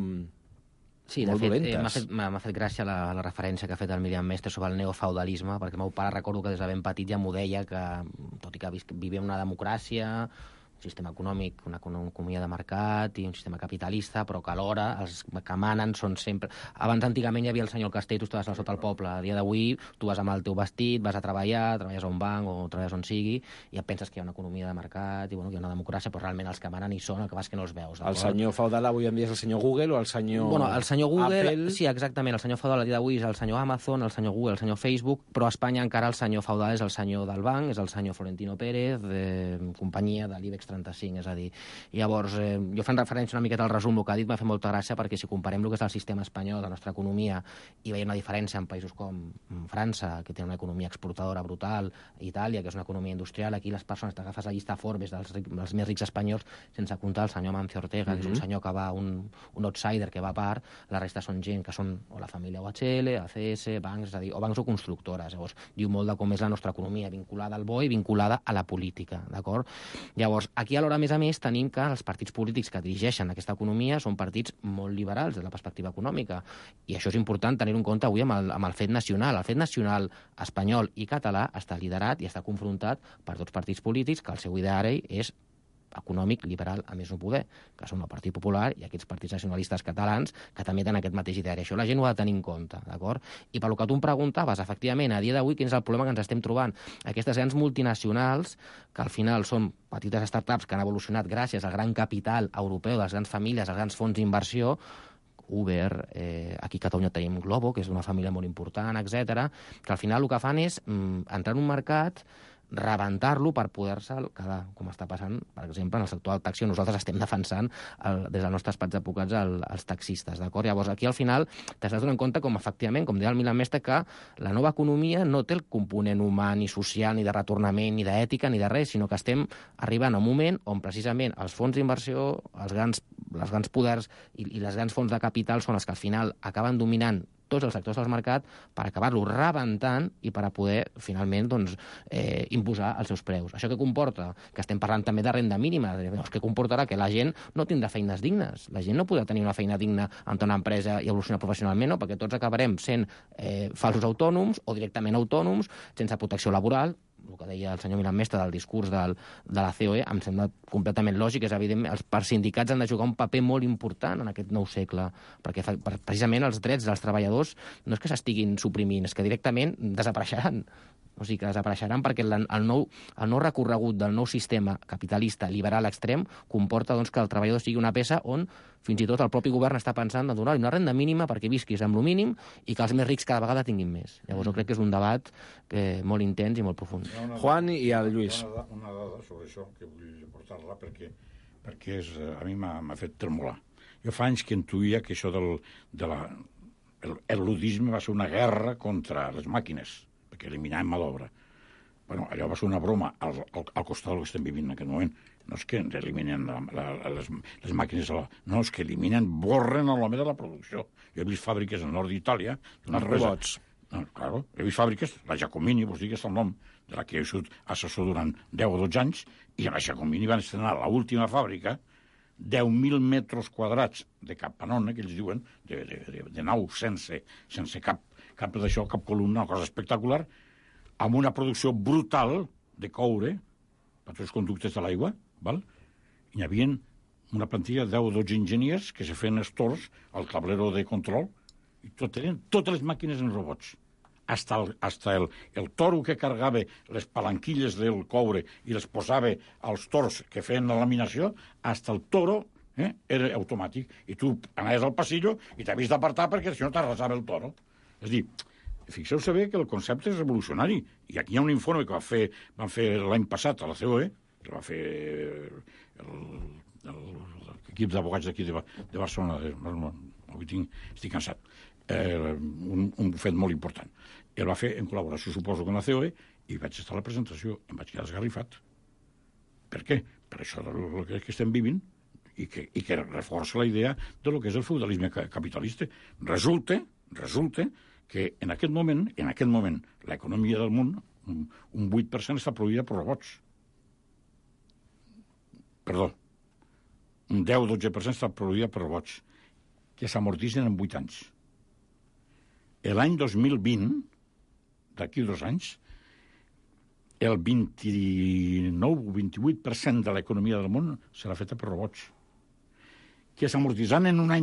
sí, molt dolentes. M'ha fet gràcia la referència que ha fet el Míriam Mestre sobre el neofeudalisme, perquè el meu pare recordo que des de ben petit ja m'ho deia, que tot i que vivim una democràcia, un sistema econòmic, una economia de mercat i un sistema capitalista, però que alhora els que manen són sempre... Abans, antigament, hi havia el senyor Castell, tu estaves sota el poble. A dia d'avui, tu vas amb el teu vestit, vas a treballar, treballes a un banc o treballes on sigui, i et penses que hi ha una economia de mercat i que hi ha una democràcia, però realment els que manen hi són, el que vas que no els veus. El senyor feudal avui en dia és el senyor Google o el senyor el senyor Google, Apple? Sí, exactament. El senyor feudal a dia d'avui és el senyor Amazon, el senyor Google, el senyor Facebook, però a Espanya encara el senyor feudal és el senyor del banc, és el senyor Florentino Pérez, companyia de l'IBEX 35, és a dir, llavors, jo fent referència una miqueta al resum, el que ha dit m'ha fet molta gràcia perquè si comparem el que és el sistema espanyol de la nostra economia i veiem una diferència en països com França, que té una economia exportadora brutal, Itàlia, que és una economia industrial, aquí les persones, t'agafes la llista Forbes dels més rics espanyols, sense comptar el senyor Amancio Ortega, que és un senyor que va, un outsider que va a part, la resta són gent que són o la família OHL, ACS, bancs, és a dir, o bancs o constructores. Llavors, diu molt de com és la nostra economia, vinculada al BOE i vinculada a la política, d'acord? Llavors, aquí alhora, a més, tenim que els partits polítics que dirigeixen aquesta economia són partits molt liberals des de la perspectiva econòmica. I això és important tenir-ho en compte avui amb el fet nacional. El fet nacional espanyol i català està liderat i està confrontat per tots partits polítics que el seu ideari és econòmic liberal a més no poder, que són el Partit Popular i aquests partits nacionalistes catalans que també tenen aquest mateix ideari. Això la gent ho ha de tenir en compte, d'acord? I per lo que tu em preguntaves, efectivament, a dia d'avui, quin és el problema que ens estem trobant? Aquestes grans multinacionals, que al final són petites startups que han evolucionat gràcies al gran capital europeu, de les grans famílies, als grans fons d'inversió, Uber, aquí a Catalunya tenim Glovo, que és d'una família molt important, etc, que al final el que fan és entrar en un mercat rebentar-lo per poder-se quedar, com està passant, per exemple, en el sector del taxi, on nosaltres estem defensant des dels nostres espats advocats els taxistes, d'acord? Llavors, aquí al final t'has de donar en compte com, efectivament, com deia el Milan Mestre, que la nova economia no té el component humà, ni social, ni de retornament, ni d'ètica, ni de res, sinó que estem arribant a un moment on, precisament, els fons d'inversió, els grans poders i les grans fonts de capital són els que, al final, acaben dominant tots els sectors del mercat per acabar-lo rebentant i per a poder, finalment, doncs, imposar els seus preus. Això què comporta? Que estem parlant també de renda mínima. Què comportarà? Que la gent no tindrà feines dignes. La gent no podrà tenir una feina digna en una empresa i evolucionar professionalment, no? Perquè tots acabarem sent falsos autònoms o directament autònoms, sense protecció laboral. El que deia el senyor Milan Mestre del discurs de la COE em sembla completament lògic. És evident, els sindicats han de jugar un paper molt important en aquest nou segle, perquè precisament els drets dels treballadors no és que s'estiguin suprimint, és que directament desapareixeran. O sigui, que desapareixeran perquè el nou recorregut del nou sistema capitalista liberal extrem comporta, doncs, que el treballador sigui una peça on fins i tot el propi govern està pensant de donar-li una renda mínima perquè visquis amb lo mínim i que els més rics cada vegada tinguin més. Llavors jo crec que és un debat molt intens i molt profund. Juan i el Lluís. Una dada sobre això que vull portar-la perquè a mi m'ha fet tremolar. Jo fa anys que intuïa que això el ludisme va ser una guerra contra les màquines, perquè eliminàvem mà d'obra. Bueno, allò va ser una broma al costat del que estem vivint en aquest moment. No és que eliminen les màquines, no, és que eliminen, borren l'home de la producció. Jo he vist fàbriques al nord d'Itàlia... Els robots. No, claro, he vist fàbriques, la Giacomini, vos dic, és el nom, de la que he sigut assessor durant 10 o 12 anys, i a la Giacomini van estrenar l'última fàbrica, 10.000 metres quadrats de capanona, que ells diuen, de nau sense cap d'això, cap columna, una cosa espectacular, amb una producció brutal de coure per tots els conductes de l'aigua, val? Hi havia una plantilla de 10 o 12 enginyers que se feien els torns al tablero de control i tenien totes les màquines en robots. Hasta el toro que cargava les palanquilles del coure i les posava als tors que feien la laminació, hasta el toro era automàtic. I tu anaves al passillo i t'havies d'apartar perquè si no t'arrasava el toro. És a dir, fixeu-se bé que el concepte és revolucionari. I aquí hi ha un informe que van fer l'any passat a la COE, que va fer l'equip d'abogats d'aquí de Barcelona. Avui estic cansat. Un fet molt important. El va fer en col·laboració, suposo, amb la COE, i vaig estar a la presentació. Em vaig quedar esgarrifat. Per què? Per això del que estem vivint i que reforça la idea de lo que és el feudalisme capitalista. Resulta que en aquest moment, l'economia del món, un 8% està produïda per robots. Perdó. Un 10-12% està produïda per robots, que s'amortitzen en 8 anys. L'any 2020, d'aquí 2 anys, el 29 o 28% de l'economia del món serà feta per robots, que s'amortitzaran en un any.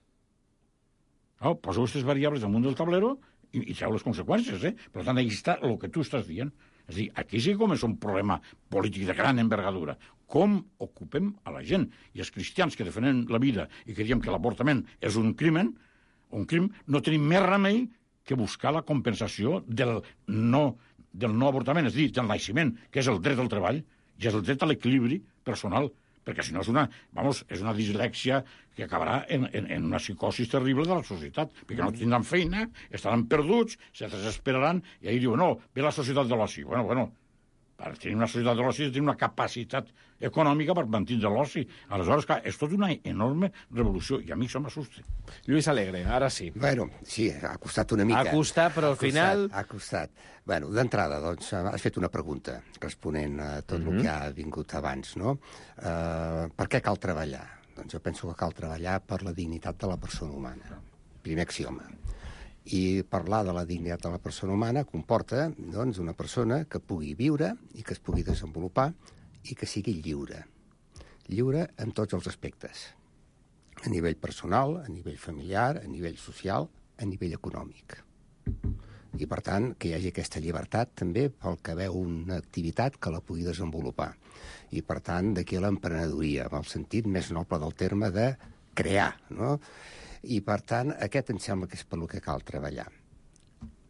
Poseu aquestes variables damunt del tablero i treu les conseqüències. Per tant, aquí està el que tu estàs dient. És a dir, aquí sí que comença un problema polític de gran envergadura. Com ocupem a la gent? I els cristians que defenen la vida i que diem que l'avortament és un crim, no tenim més remei que buscar la compensació del no avortament, és a dir, del naixement, que és el dret al treball, i és el dret a l'equilibri personal, perquè si no és una dislèxia que acabarà en una psicosi terrible de la societat, perquè no tindran feina, estaran perduts, se desesperaran, i ahir diuen, no, ve la societat de l'oci. Bueno, per tenir una societat de l'oci, tenir una capacitat econòmica per mantenir l'oci. Aleshores, clar, és tot una enorme revolució, i a mi això m'assusta. Lluís Alegre, ara sí. Bueno, sí, ha costat una mica. Ha costat, però al final... Ha costat. Bueno, d'entrada, doncs, has fet una pregunta responent a tot el que ha vingut abans, no? Per què cal treballar? Doncs jo penso que cal treballar per la dignitat de la persona humana. Primer axioma. I parlar de la dignitat de la persona humana comporta, doncs, una persona que pugui viure i que es pugui desenvolupar i que sigui lliure. Lliure en tots els aspectes. A nivell personal, a nivell familiar, a nivell social, a nivell econòmic. I, per tant, que hi hagi aquesta llibertat també pel que veu una activitat que la pugui desenvolupar. I, per tant, d'aquí l'emprenedoria, en el sentit més noble del terme de crear, no? I, per tant, aquest em sembla que és per lo que cal treballar.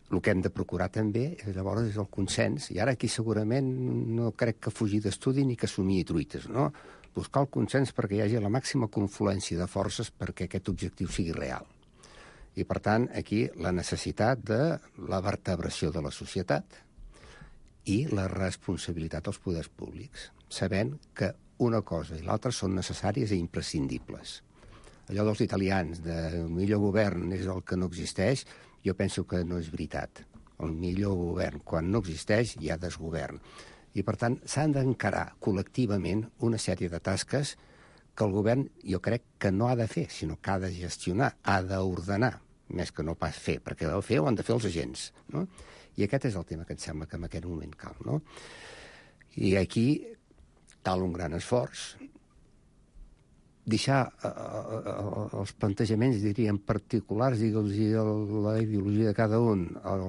El que hem de procurar també llavors és el consens, i ara aquí segurament no crec que fugir d'estudi ni que assumir truites, no? Buscar el consens perquè hi hagi la màxima confluència de forces perquè aquest objectiu sigui real. I, per tant, aquí la necessitat de la vertebració de la societat i la responsabilitat dels poders públics, sabent que una cosa i l'altra són necessàries i imprescindibles. Allò dels italians, de millor govern és el que no existeix, jo penso que no és veritat. El millor govern, quan no existeix, hi ha desgovern. I, per tant, s'han d'encarar col·lectivament una sèrie de tasques que el govern, jo crec que no ha de fer, sinó que ha de gestionar, ha d'ordenar, més que no pas fer, perquè el fer ho han de fer els agents, no? I aquest és el tema que em sembla que en aquest moment cal, no? I aquí cal un gran esforç, deixar els plantejaments, diríem, particulars, digue'ls la ideologia de cada un,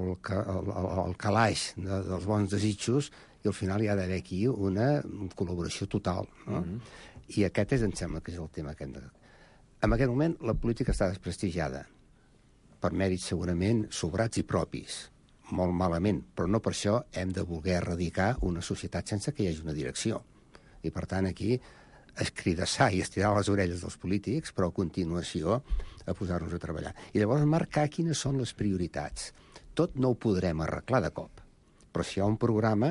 el calaix dels bons desitjos, i al final hi ha d'haver aquí una col·laboració total, no? I aquest em sembla que és el tema que hem de... En aquest moment la política està desprestigiada, per mèrits segurament sobrats i propis, molt malament, però no per això hem de voler erradicar una societat sense que hi hagi una direcció. I per tant aquí escridassar i estirar les orelles dels polítics, però a continuació a posar-nos a treballar. I llavors marcar quines són les prioritats. Tot no ho podrem arreglar de cop, però si hi ha un programa,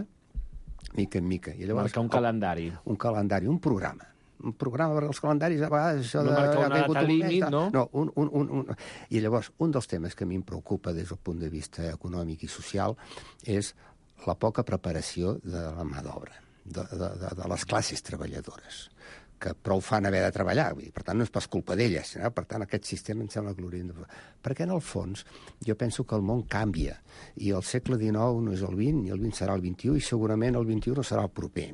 mica en mica. I llavors, marcar un calendari. Un calendari, un programa. Un programa, perquè els calendaris a vegades... No marcar una data límit, no? No, I llavors, un dels temes que a mi em preocupa des del punt de vista econòmic i social és la poca preparació de la mà d'obra, de les classes treballadores, que prou fan haver de treballar, per tant no és pas culpa d'elles, per tant aquest sistema em sembla que l'hauríem de... Perquè en el fons jo penso que el món canvia, i el segle XIX no és el XX, i el XX serà el XXI, i segurament el XXI no serà el proper.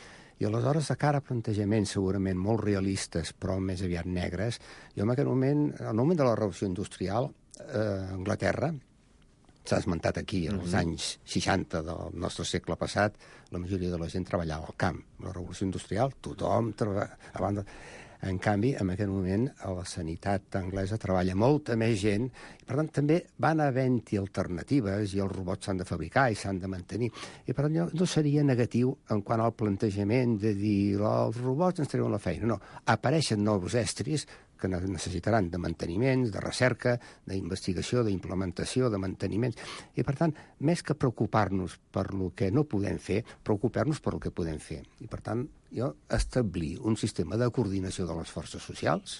I aleshores, de cara a plantejaments segurament molt realistes, però més aviat negres, jo en aquest moment, en el moment de la revolució industrial, Anglaterra, s'ha esmentat aquí, als anys 60 del nostre segle passat, la majoria de la gent treballava al camp. La revolució industrial, tothom treballava... En canvi, en aquest moment, a la sanitat anglesa treballa molta més gent, i per tant també van havent-hi alternatives, i els robots s'han de fabricar i s'han de mantenir. I per tant no seria negatiu en quant al plantejament de dir els robots ens treuen la feina. No, apareixen nous estris que necessitaran de manteniments, de recerca, d'investigació, d'implementació, de manteniments. I, per tant, més que preocupar-nos per el que no podem fer, preocupar-nos per el que podem fer. I, per tant, jo establir un sistema de coordinació de les forces socials,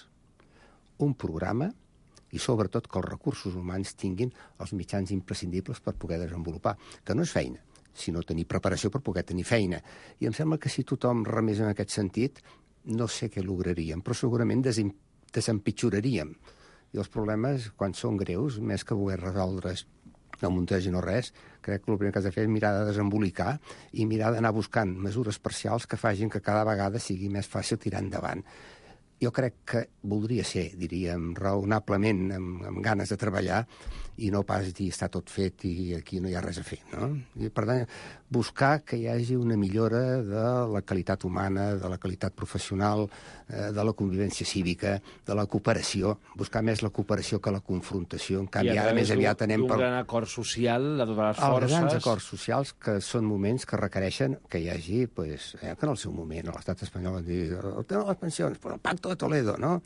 un programa, i sobretot que els recursos humans tinguin els mitjans imprescindibles per poder desenvolupar, que no és feina, sinó tenir preparació per poder tenir feina. I em sembla que si tothom remés en aquest sentit, no sé què lograríem, però segurament desempitjoraríem. I els problemes, quan són greus, més que voler resoldre's no muntegi no res, crec que el primer que has de fer és mirar de desembolicar i mirar d'anar buscant mesures parcials que facin que cada vegada sigui més fàcil tirar endavant. Jo crec que voldria ser, diríem, raonablement, amb ganes de treballar, i no pas dir està tot fet i aquí no hi ha res a fer, no? I, per tant, buscar que hi hagi una millora de la qualitat humana, de la qualitat professional, de la convivència cívica, de la cooperació, buscar més la cooperació que la confrontació. En canvi, ara més aviat anem per... un gran acord social de totes les forces... Els grans acords socials, que són moments que requereixen que hi hagi, pues, que en el seu moment a l'estat espanyol van dir el tema de les pensions, però el pacte de Toledo, no?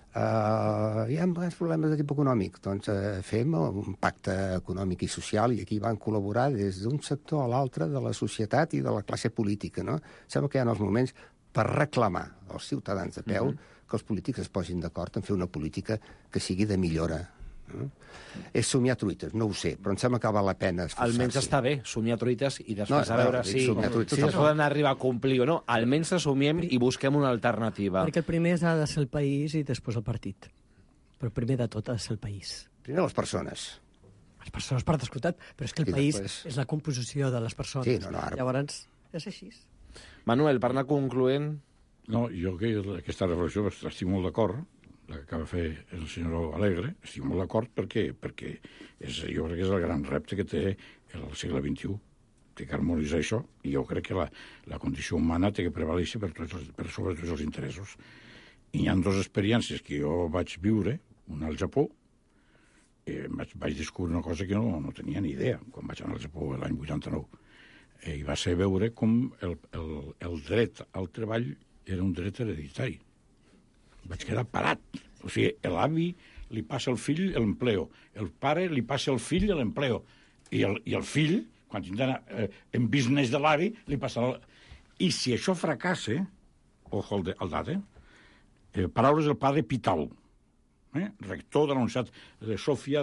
Hi ha problemes de tipus econòmic, doncs fem un pacte econòmic i social, i aquí van col·laborar des d'un sector a l'altre de la societat i de la classe política, no? Sembla que hi ha els moments per reclamar als ciutadans de peu que els polítics es posin d'acord en fer una política que sigui de millora. És somiar truites, no ho sé, però em sembla que val la pena esforçar-se. Almenys està bé, somiar truites i després a veure si es poden arribar a complir o no. Almenys assumiem i busquem una alternativa. Perquè el primer ha de ser el país i després el partit. Però primer de tot ha de ser el país. Primer les persones. Les persones per descomptat, però és que el país és la composició de les persones. Sí, no, ara... Llavors, és així. Manuel, per anar concloent... No, jo que aquesta reflexió estic molt d'acord, la que acaba de fer el senyor Alegre, estic molt d'acord perquè jo crec que és el gran repte que té el segle XXI, té que harmonitzar això, i jo crec que la condició humana té que prevalèixer per sobre tots els interessos. I hi ha dues experiències que jo vaig viure, una al Japó vaig descobrir una cosa que no tenia ni idea quan vaig anar al Japó l'any 89. I va ser veure com el dret al treball era un dret hereditari. Vaig quedar parat. O sigui, l'avi li passa al fill l'empleo, el pare li passa al fill l'empleo, i el fill, quan tindrà en business de l'avi, li passarà... I si això fracassa, ojo al date, paraules del padre Pitau, rector de la Universitat de Sofia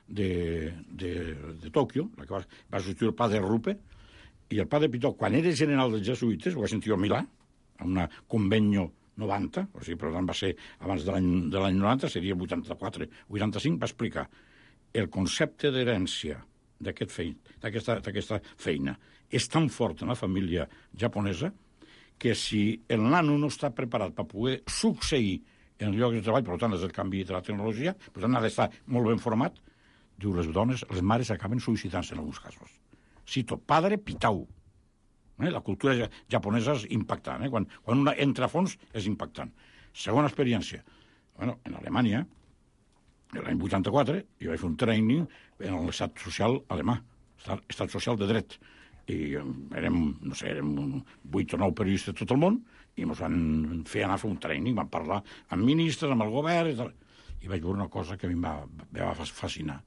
de Tòquio, la que va sortir el padre Rupe, i el padre Pitau, quan era general dels jesuïtes, ho va sentir a Milà, a una convenio 90, o sigui, per tant va ser abans de l'any 90, seria 84, 85, va explicar el concepte d'herència d'aquesta feina és tan fort en la família japonesa que si el nano no està preparat per poder succeir en el lloc de treball, per tant, és el canvi de la tecnologia, per tant, ha d'estar molt ben format, diu, les dones, les mares acaben suïcidant-se en alguns casos. Cito, padre Pitau. La cultura japonesa és impactant. Quan una entra a fons és impactant. Segona experiència. En Alemanya, l'any 84, jo vaig fer un training en l'estat social alemà, estat social de dret. I érem 8 o 9 periodistes de tot el món, i ens van fer anar a fer un training, van parlar amb ministres, amb el govern, i tal. I vaig veure una cosa que a mi em va fascinar.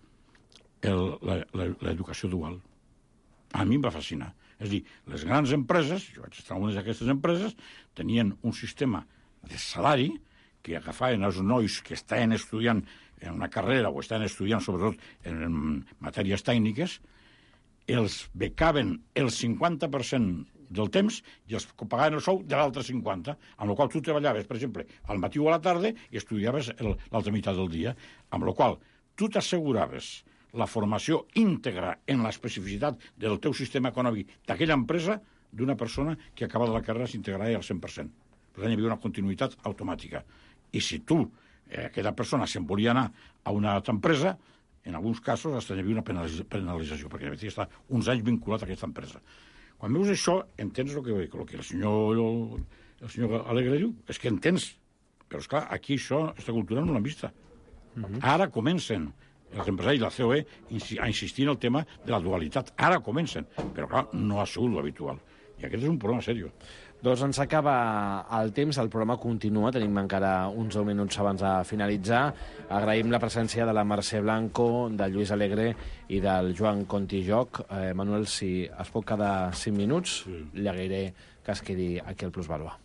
L'educació dual. A mi em va fascinar. És a dir, les grans empreses, jo vaig estar en una d'aquestes empreses, tenien un sistema de salari que agafaven els nois que estaven estudiant en una carrera o estaven estudiant sobretot en matèries tècniques, els becaven el 50% del temps i els pagaven el sou de l'altre 50%, amb la qual tu treballaves, per exemple, al matí o a la tarda i estudiaves l'altra meitat del dia, amb la qual tu t'asseguraves la formació íntegra en l'especificitat del teu sistema econòmic d'aquella empresa d'una persona que acabada la carrera s'integrava al 100%. Per tant, hi havia una continuïtat automàtica. I si tu, aquella persona, se'n volia anar a una altra empresa, en alguns casos hi havia una penalització, perquè havia d'estar uns anys vinculat a aquesta empresa. Quan veus això, entens el que el senyor Alegre diu? És que entens. Però, esclar, aquí això, aquesta cultura no l'han vista. Ara comencen els empresaris i la COE a insistir en el tema de la dualitat. Ara comencen, però clar, no ha sigut l'habitual. I aquest és un problema seriós. Doncs ens acaba el temps, el programa continua, tenim encara uns 10 minuts abans de finalitzar. Agraïm la presència de la Mercè Blanco, del Lluís Alegre i del Joan Contijoch. Manuel, si es pot quedar 5 minuts, li agrairé que es quedi aquí al Plusvalua.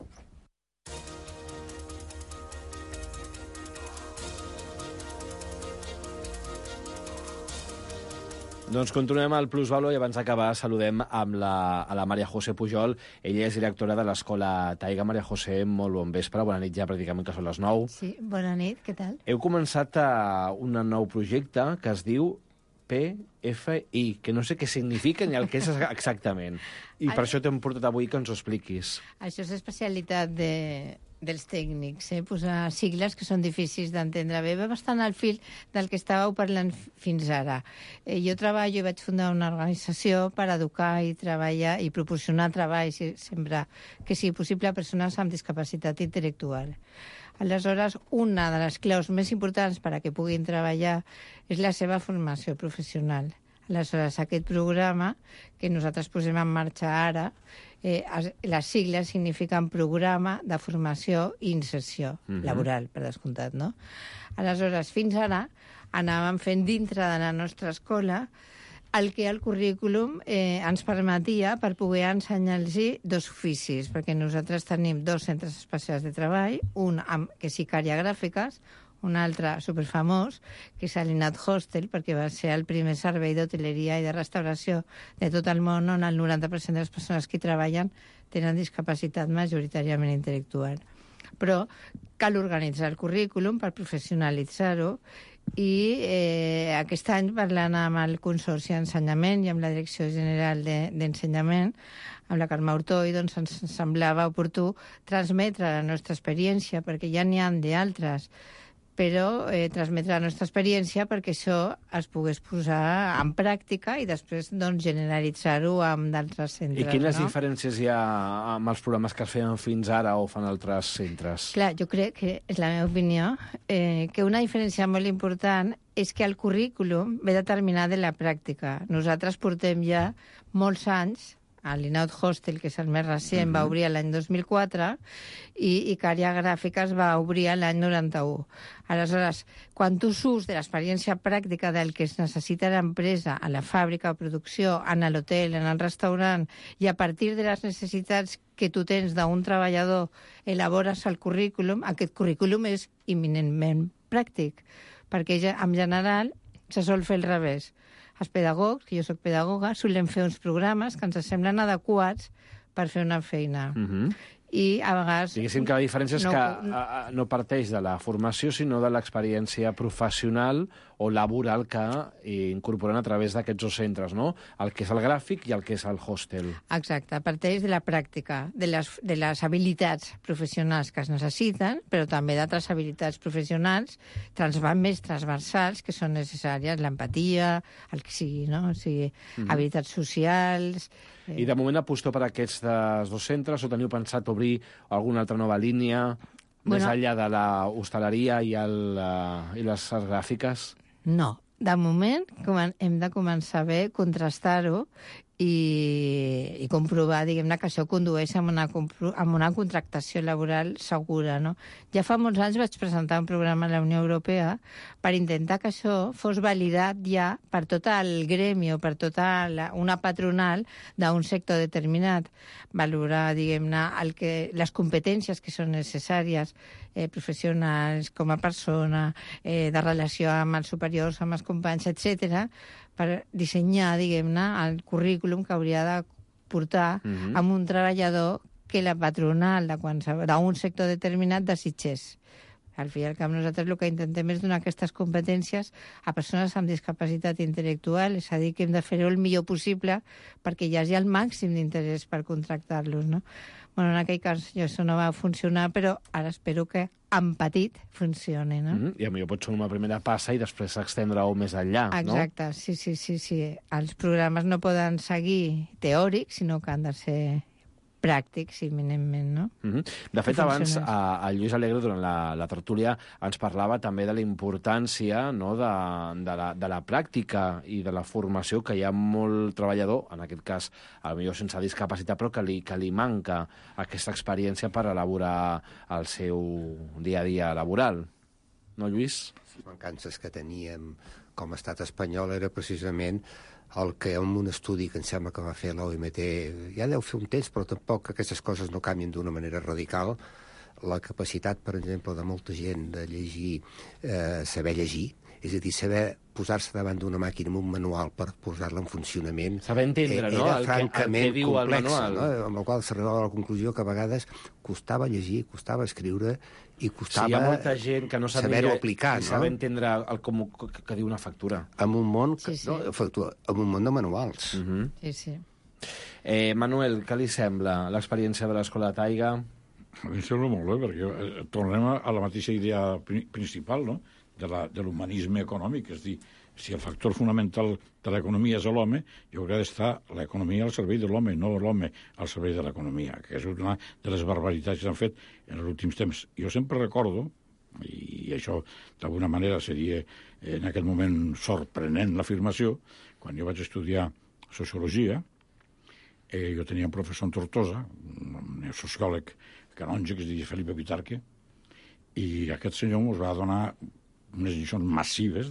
Doncs continuem al Plusvalua i abans d'acabar saludem amb la Maria José Pujol. Ella és directora de l'Escola Taiga. Maria José, molt bon vespre. Bona nit ja, pràcticament que són les 9. Sí, bona nit, què tal? Heu començat un nou projecte que es diu PFI, que no sé què significa ni el que és exactament. I per això t'hem portat avui que ens ho expliquis. Això és especialitat dels tècnics, posar sigles que són difícils d'entendre bé. Va bastant al fil del que estàveu parlant fins ara. Jo treballo i vaig fundar una organització per educar i treballar i proporcionar treball, sempre que sigui possible, a persones amb discapacitat intel·lectual. Aleshores, una de les claus més importants per a que puguin treballar és la seva formació professional. Aleshores, aquest programa que nosaltres posem en marxa ara, les sigles signifiquen Programa de Formació i Inserció Laboral, per descomptat, no? Aleshores, fins ara anàvem fent dintre de la nostra escola el que el currículum ens permetia per poder ensenyar-los 2 oficis, perquè nosaltres tenim 2 centres especials de treball, un que és Icària Gràfiques, un altre superfamós, que és l'Inat Hostel, perquè va ser el primer servei d'hoteleria i de restauració de tot el món on el 90% de les persones que hi treballen tenen discapacitat majoritàriament intel·lectual. Però cal organitzar el currículum per professionalitzar-ho i aquest any, parlant amb el Consorci d'Ensenyament i amb la Direcció General d'Ensenyament, amb la Carme Ortoi, doncs ens semblava oportú transmetre la nostra experiència, perquè ja n'hi ha d'altres però transmetre la nostra experiència perquè això es pogués posar en pràctica i després doncs, generalitzar-ho amb d'altres centres. I quines diferències hi ha amb els programes que es feien fins ara o fan altres centres? Clar, jo crec que, és la meva opinió, que una diferència molt important és que el currículum ve determinat de la pràctica. Nosaltres portem ja molts anys, l'Inaud Hostel, que és el més recent, va obrir l'any 2004 i Cària Gràfiques va obrir l'any 91. Aleshores, quan tu surts de l'experiència pràctica del que es necessita l'empresa, a la fàbrica o producció, en l'hotel, en el restaurant, i a partir de les necessitats que tu tens d'un treballador elabores el currículum, aquest currículum és imminentment pràctic, perquè en general se sol fer al revés. Els pedagogs, que jo soc pedagoga, solem fer uns programes que ens semblen adequats per fer una feina. I a vegades... Diguéssim que la diferència és que no parteix de la formació, sinó de l'experiència professional o laboral que incorporen a través d'aquests dos centres, no? El que és el gràfic i el que és el hostel. Exacte, parteix de la pràctica, de les habilitats professionals que es necessiten, però també d'altres habilitats professionals més transversals que són necessàries, l'empatia, el que sigui, no? O sigui, habilitats socials... I de moment aposteu per aquests dos centres o teniu pensat obrir alguna altra nova línia més enllà de la hostaleria i les arts gràfiques? No. De moment hem de començar bé, contrastar-ho i comprovar, diguem-ne, que això condueix a una contractació laboral segura, no? Ja fa molts anys vaig presentar un programa a la Unió Europea per intentar que això fos validat ja per tot el gremi o per tota una patronal d'un sector determinat. Valorar, diguem-ne, les competències que són necessàries, professionals, com a persona, de relació amb els superiors, amb els companys, etc., per dissenyar, diguem-ne, el currículum que hauria de portar amb un treballador que la patronal d'un sector determinat desitgés. Al fi i al cap, nosaltres el que intentem és donar aquestes competències a persones amb discapacitat intel·lectual, és a dir, que hem de fer-ho el millor possible perquè hi hagi el màxim d'interès per contractar-los, no? Bueno, en aquell cas això no va funcionar, però ara espero que en petit funcioni, no? I potser pot ser una primera passa i després s'extendre-ho més enllà, no? Exacte, sí. Els programes no poden seguir teòrics, sinó que han de ser pràctics, imminentment, no? De fet, abans, el Lluís Alegre, durant la tertúlia, ens parlava també de la importància, no?, de la pràctica i de la formació, que hi ha molt treballador, en aquest cas, potser sense discapacitat, però que li manca aquesta experiència per elaborar el seu dia a dia laboral. No, Lluís? Les mancances que teníem com a estat espanyol era precisament el que en un estudi que em sembla que va fer l'OMT, ja deu fer un temps, però tampoc aquestes coses no canvien d'una manera radical, la capacitat, per exemple, de molta gent de llegir, saber llegir, és a dir, saber posar-se davant d'una màquina amb un manual per posar-la en funcionament. Saber entendre, no?, era francament el que diu complex, el manual. No? Amb la qual s'arribava a la conclusió que a vegades costava llegir, costava escriure i costava hi ha molta gent que no saber-ho aplicar, no? Saber entendre que diu una factura. En un món, en un món de manuals. Sí. Manuel, què li sembla l'experiència de l'Escola Taiga? A mi em sembla molt bé, perquè tornem a la mateixa idea principal, no?, de l'humanisme econòmic. És a dir, si el factor fonamental de l'economia és l'home, hi haurà d'estar l'economia al servei de l'home, no l'home al servei de l'economia, que és una de les barbaritats que s'han fet en els últims temps. Jo sempre recordo, i això d'alguna manera seria en aquest moment sorprenent l'afirmació, quan jo vaig estudiar sociologia, jo tenia un professor en Tortosa, un sociòleg canonge que es deia Felipe Pitarque, i aquest senyor ens va donar unes lliçons massives,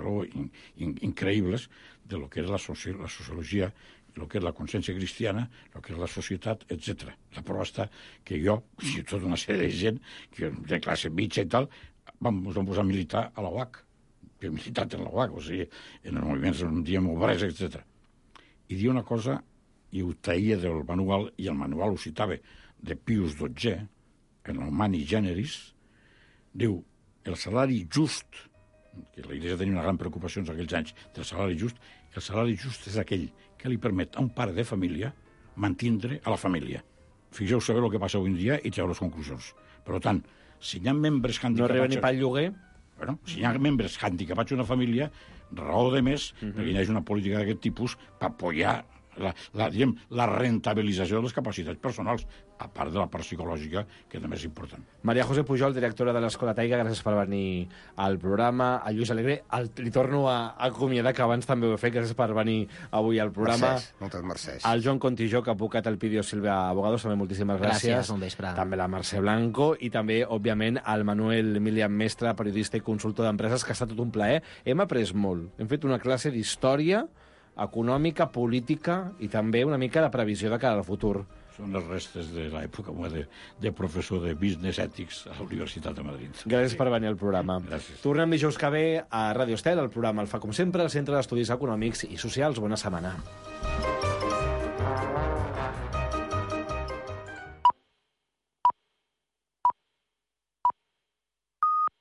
increïbles, de lo que és la sociologia, el que és la consciència cristiana, el que és la societat, etc. La prova està que jo, i tota una sèrie de gent, que de classe mitja i tal, vam posar a militar a la UAC. Jo he militat en la UAC, o sigui, en els moviments, diem, obrers, etc. I diu una cosa, i ho traïa del manual, i el manual ho citava de Pius XII, en el Humani Generis, diu, el salari just, que l'Iglésia tenia una gran preocupació en aquells anys del salari just, el salari just és aquell que li permet a un pare de família mantindre a la família. Fixeu saber el que passa avui en dia i treu les conclusions. Per tant, si hi ha membres que han no arriba ni pel lloguer? Bueno, si hi ha membres handicapats d'una família, raó de més, perquè hi hagi una política d'aquest tipus per apoyar la rentabilització de les capacitats personals, a part de la part psicològica, que també és important. Maria José Pujol, directora de l'Escola Taiga, gràcies per venir al programa. A Lluís Alegre, li torno a acomiadar, que abans també ho he fet, gràcies per venir avui al programa. Mercès, moltes mercès. Al Joan Contijó, que ha advocat el Pidio Silva Abogados, també moltíssimes gràcies. Gràcies, bon vespre. També la Mercè Blanco i també, òbviament, al Manuel Milian Mestre, periodista i consultor d'empreses, que ha estat tot un plaer. Hem après molt. Hem fet una classe d'història econòmica, política i també una mica de previsió de cara al futur. Són les restes de l'època de professor de Business Ethics a la Universitat de Madrid. Gràcies per venir al programa. Gràcies. Tornem dijous que ve a Ràdio Estel. El programa el fa, com sempre, el Centre d'Estudis Econòmics i Socials. Bona setmana.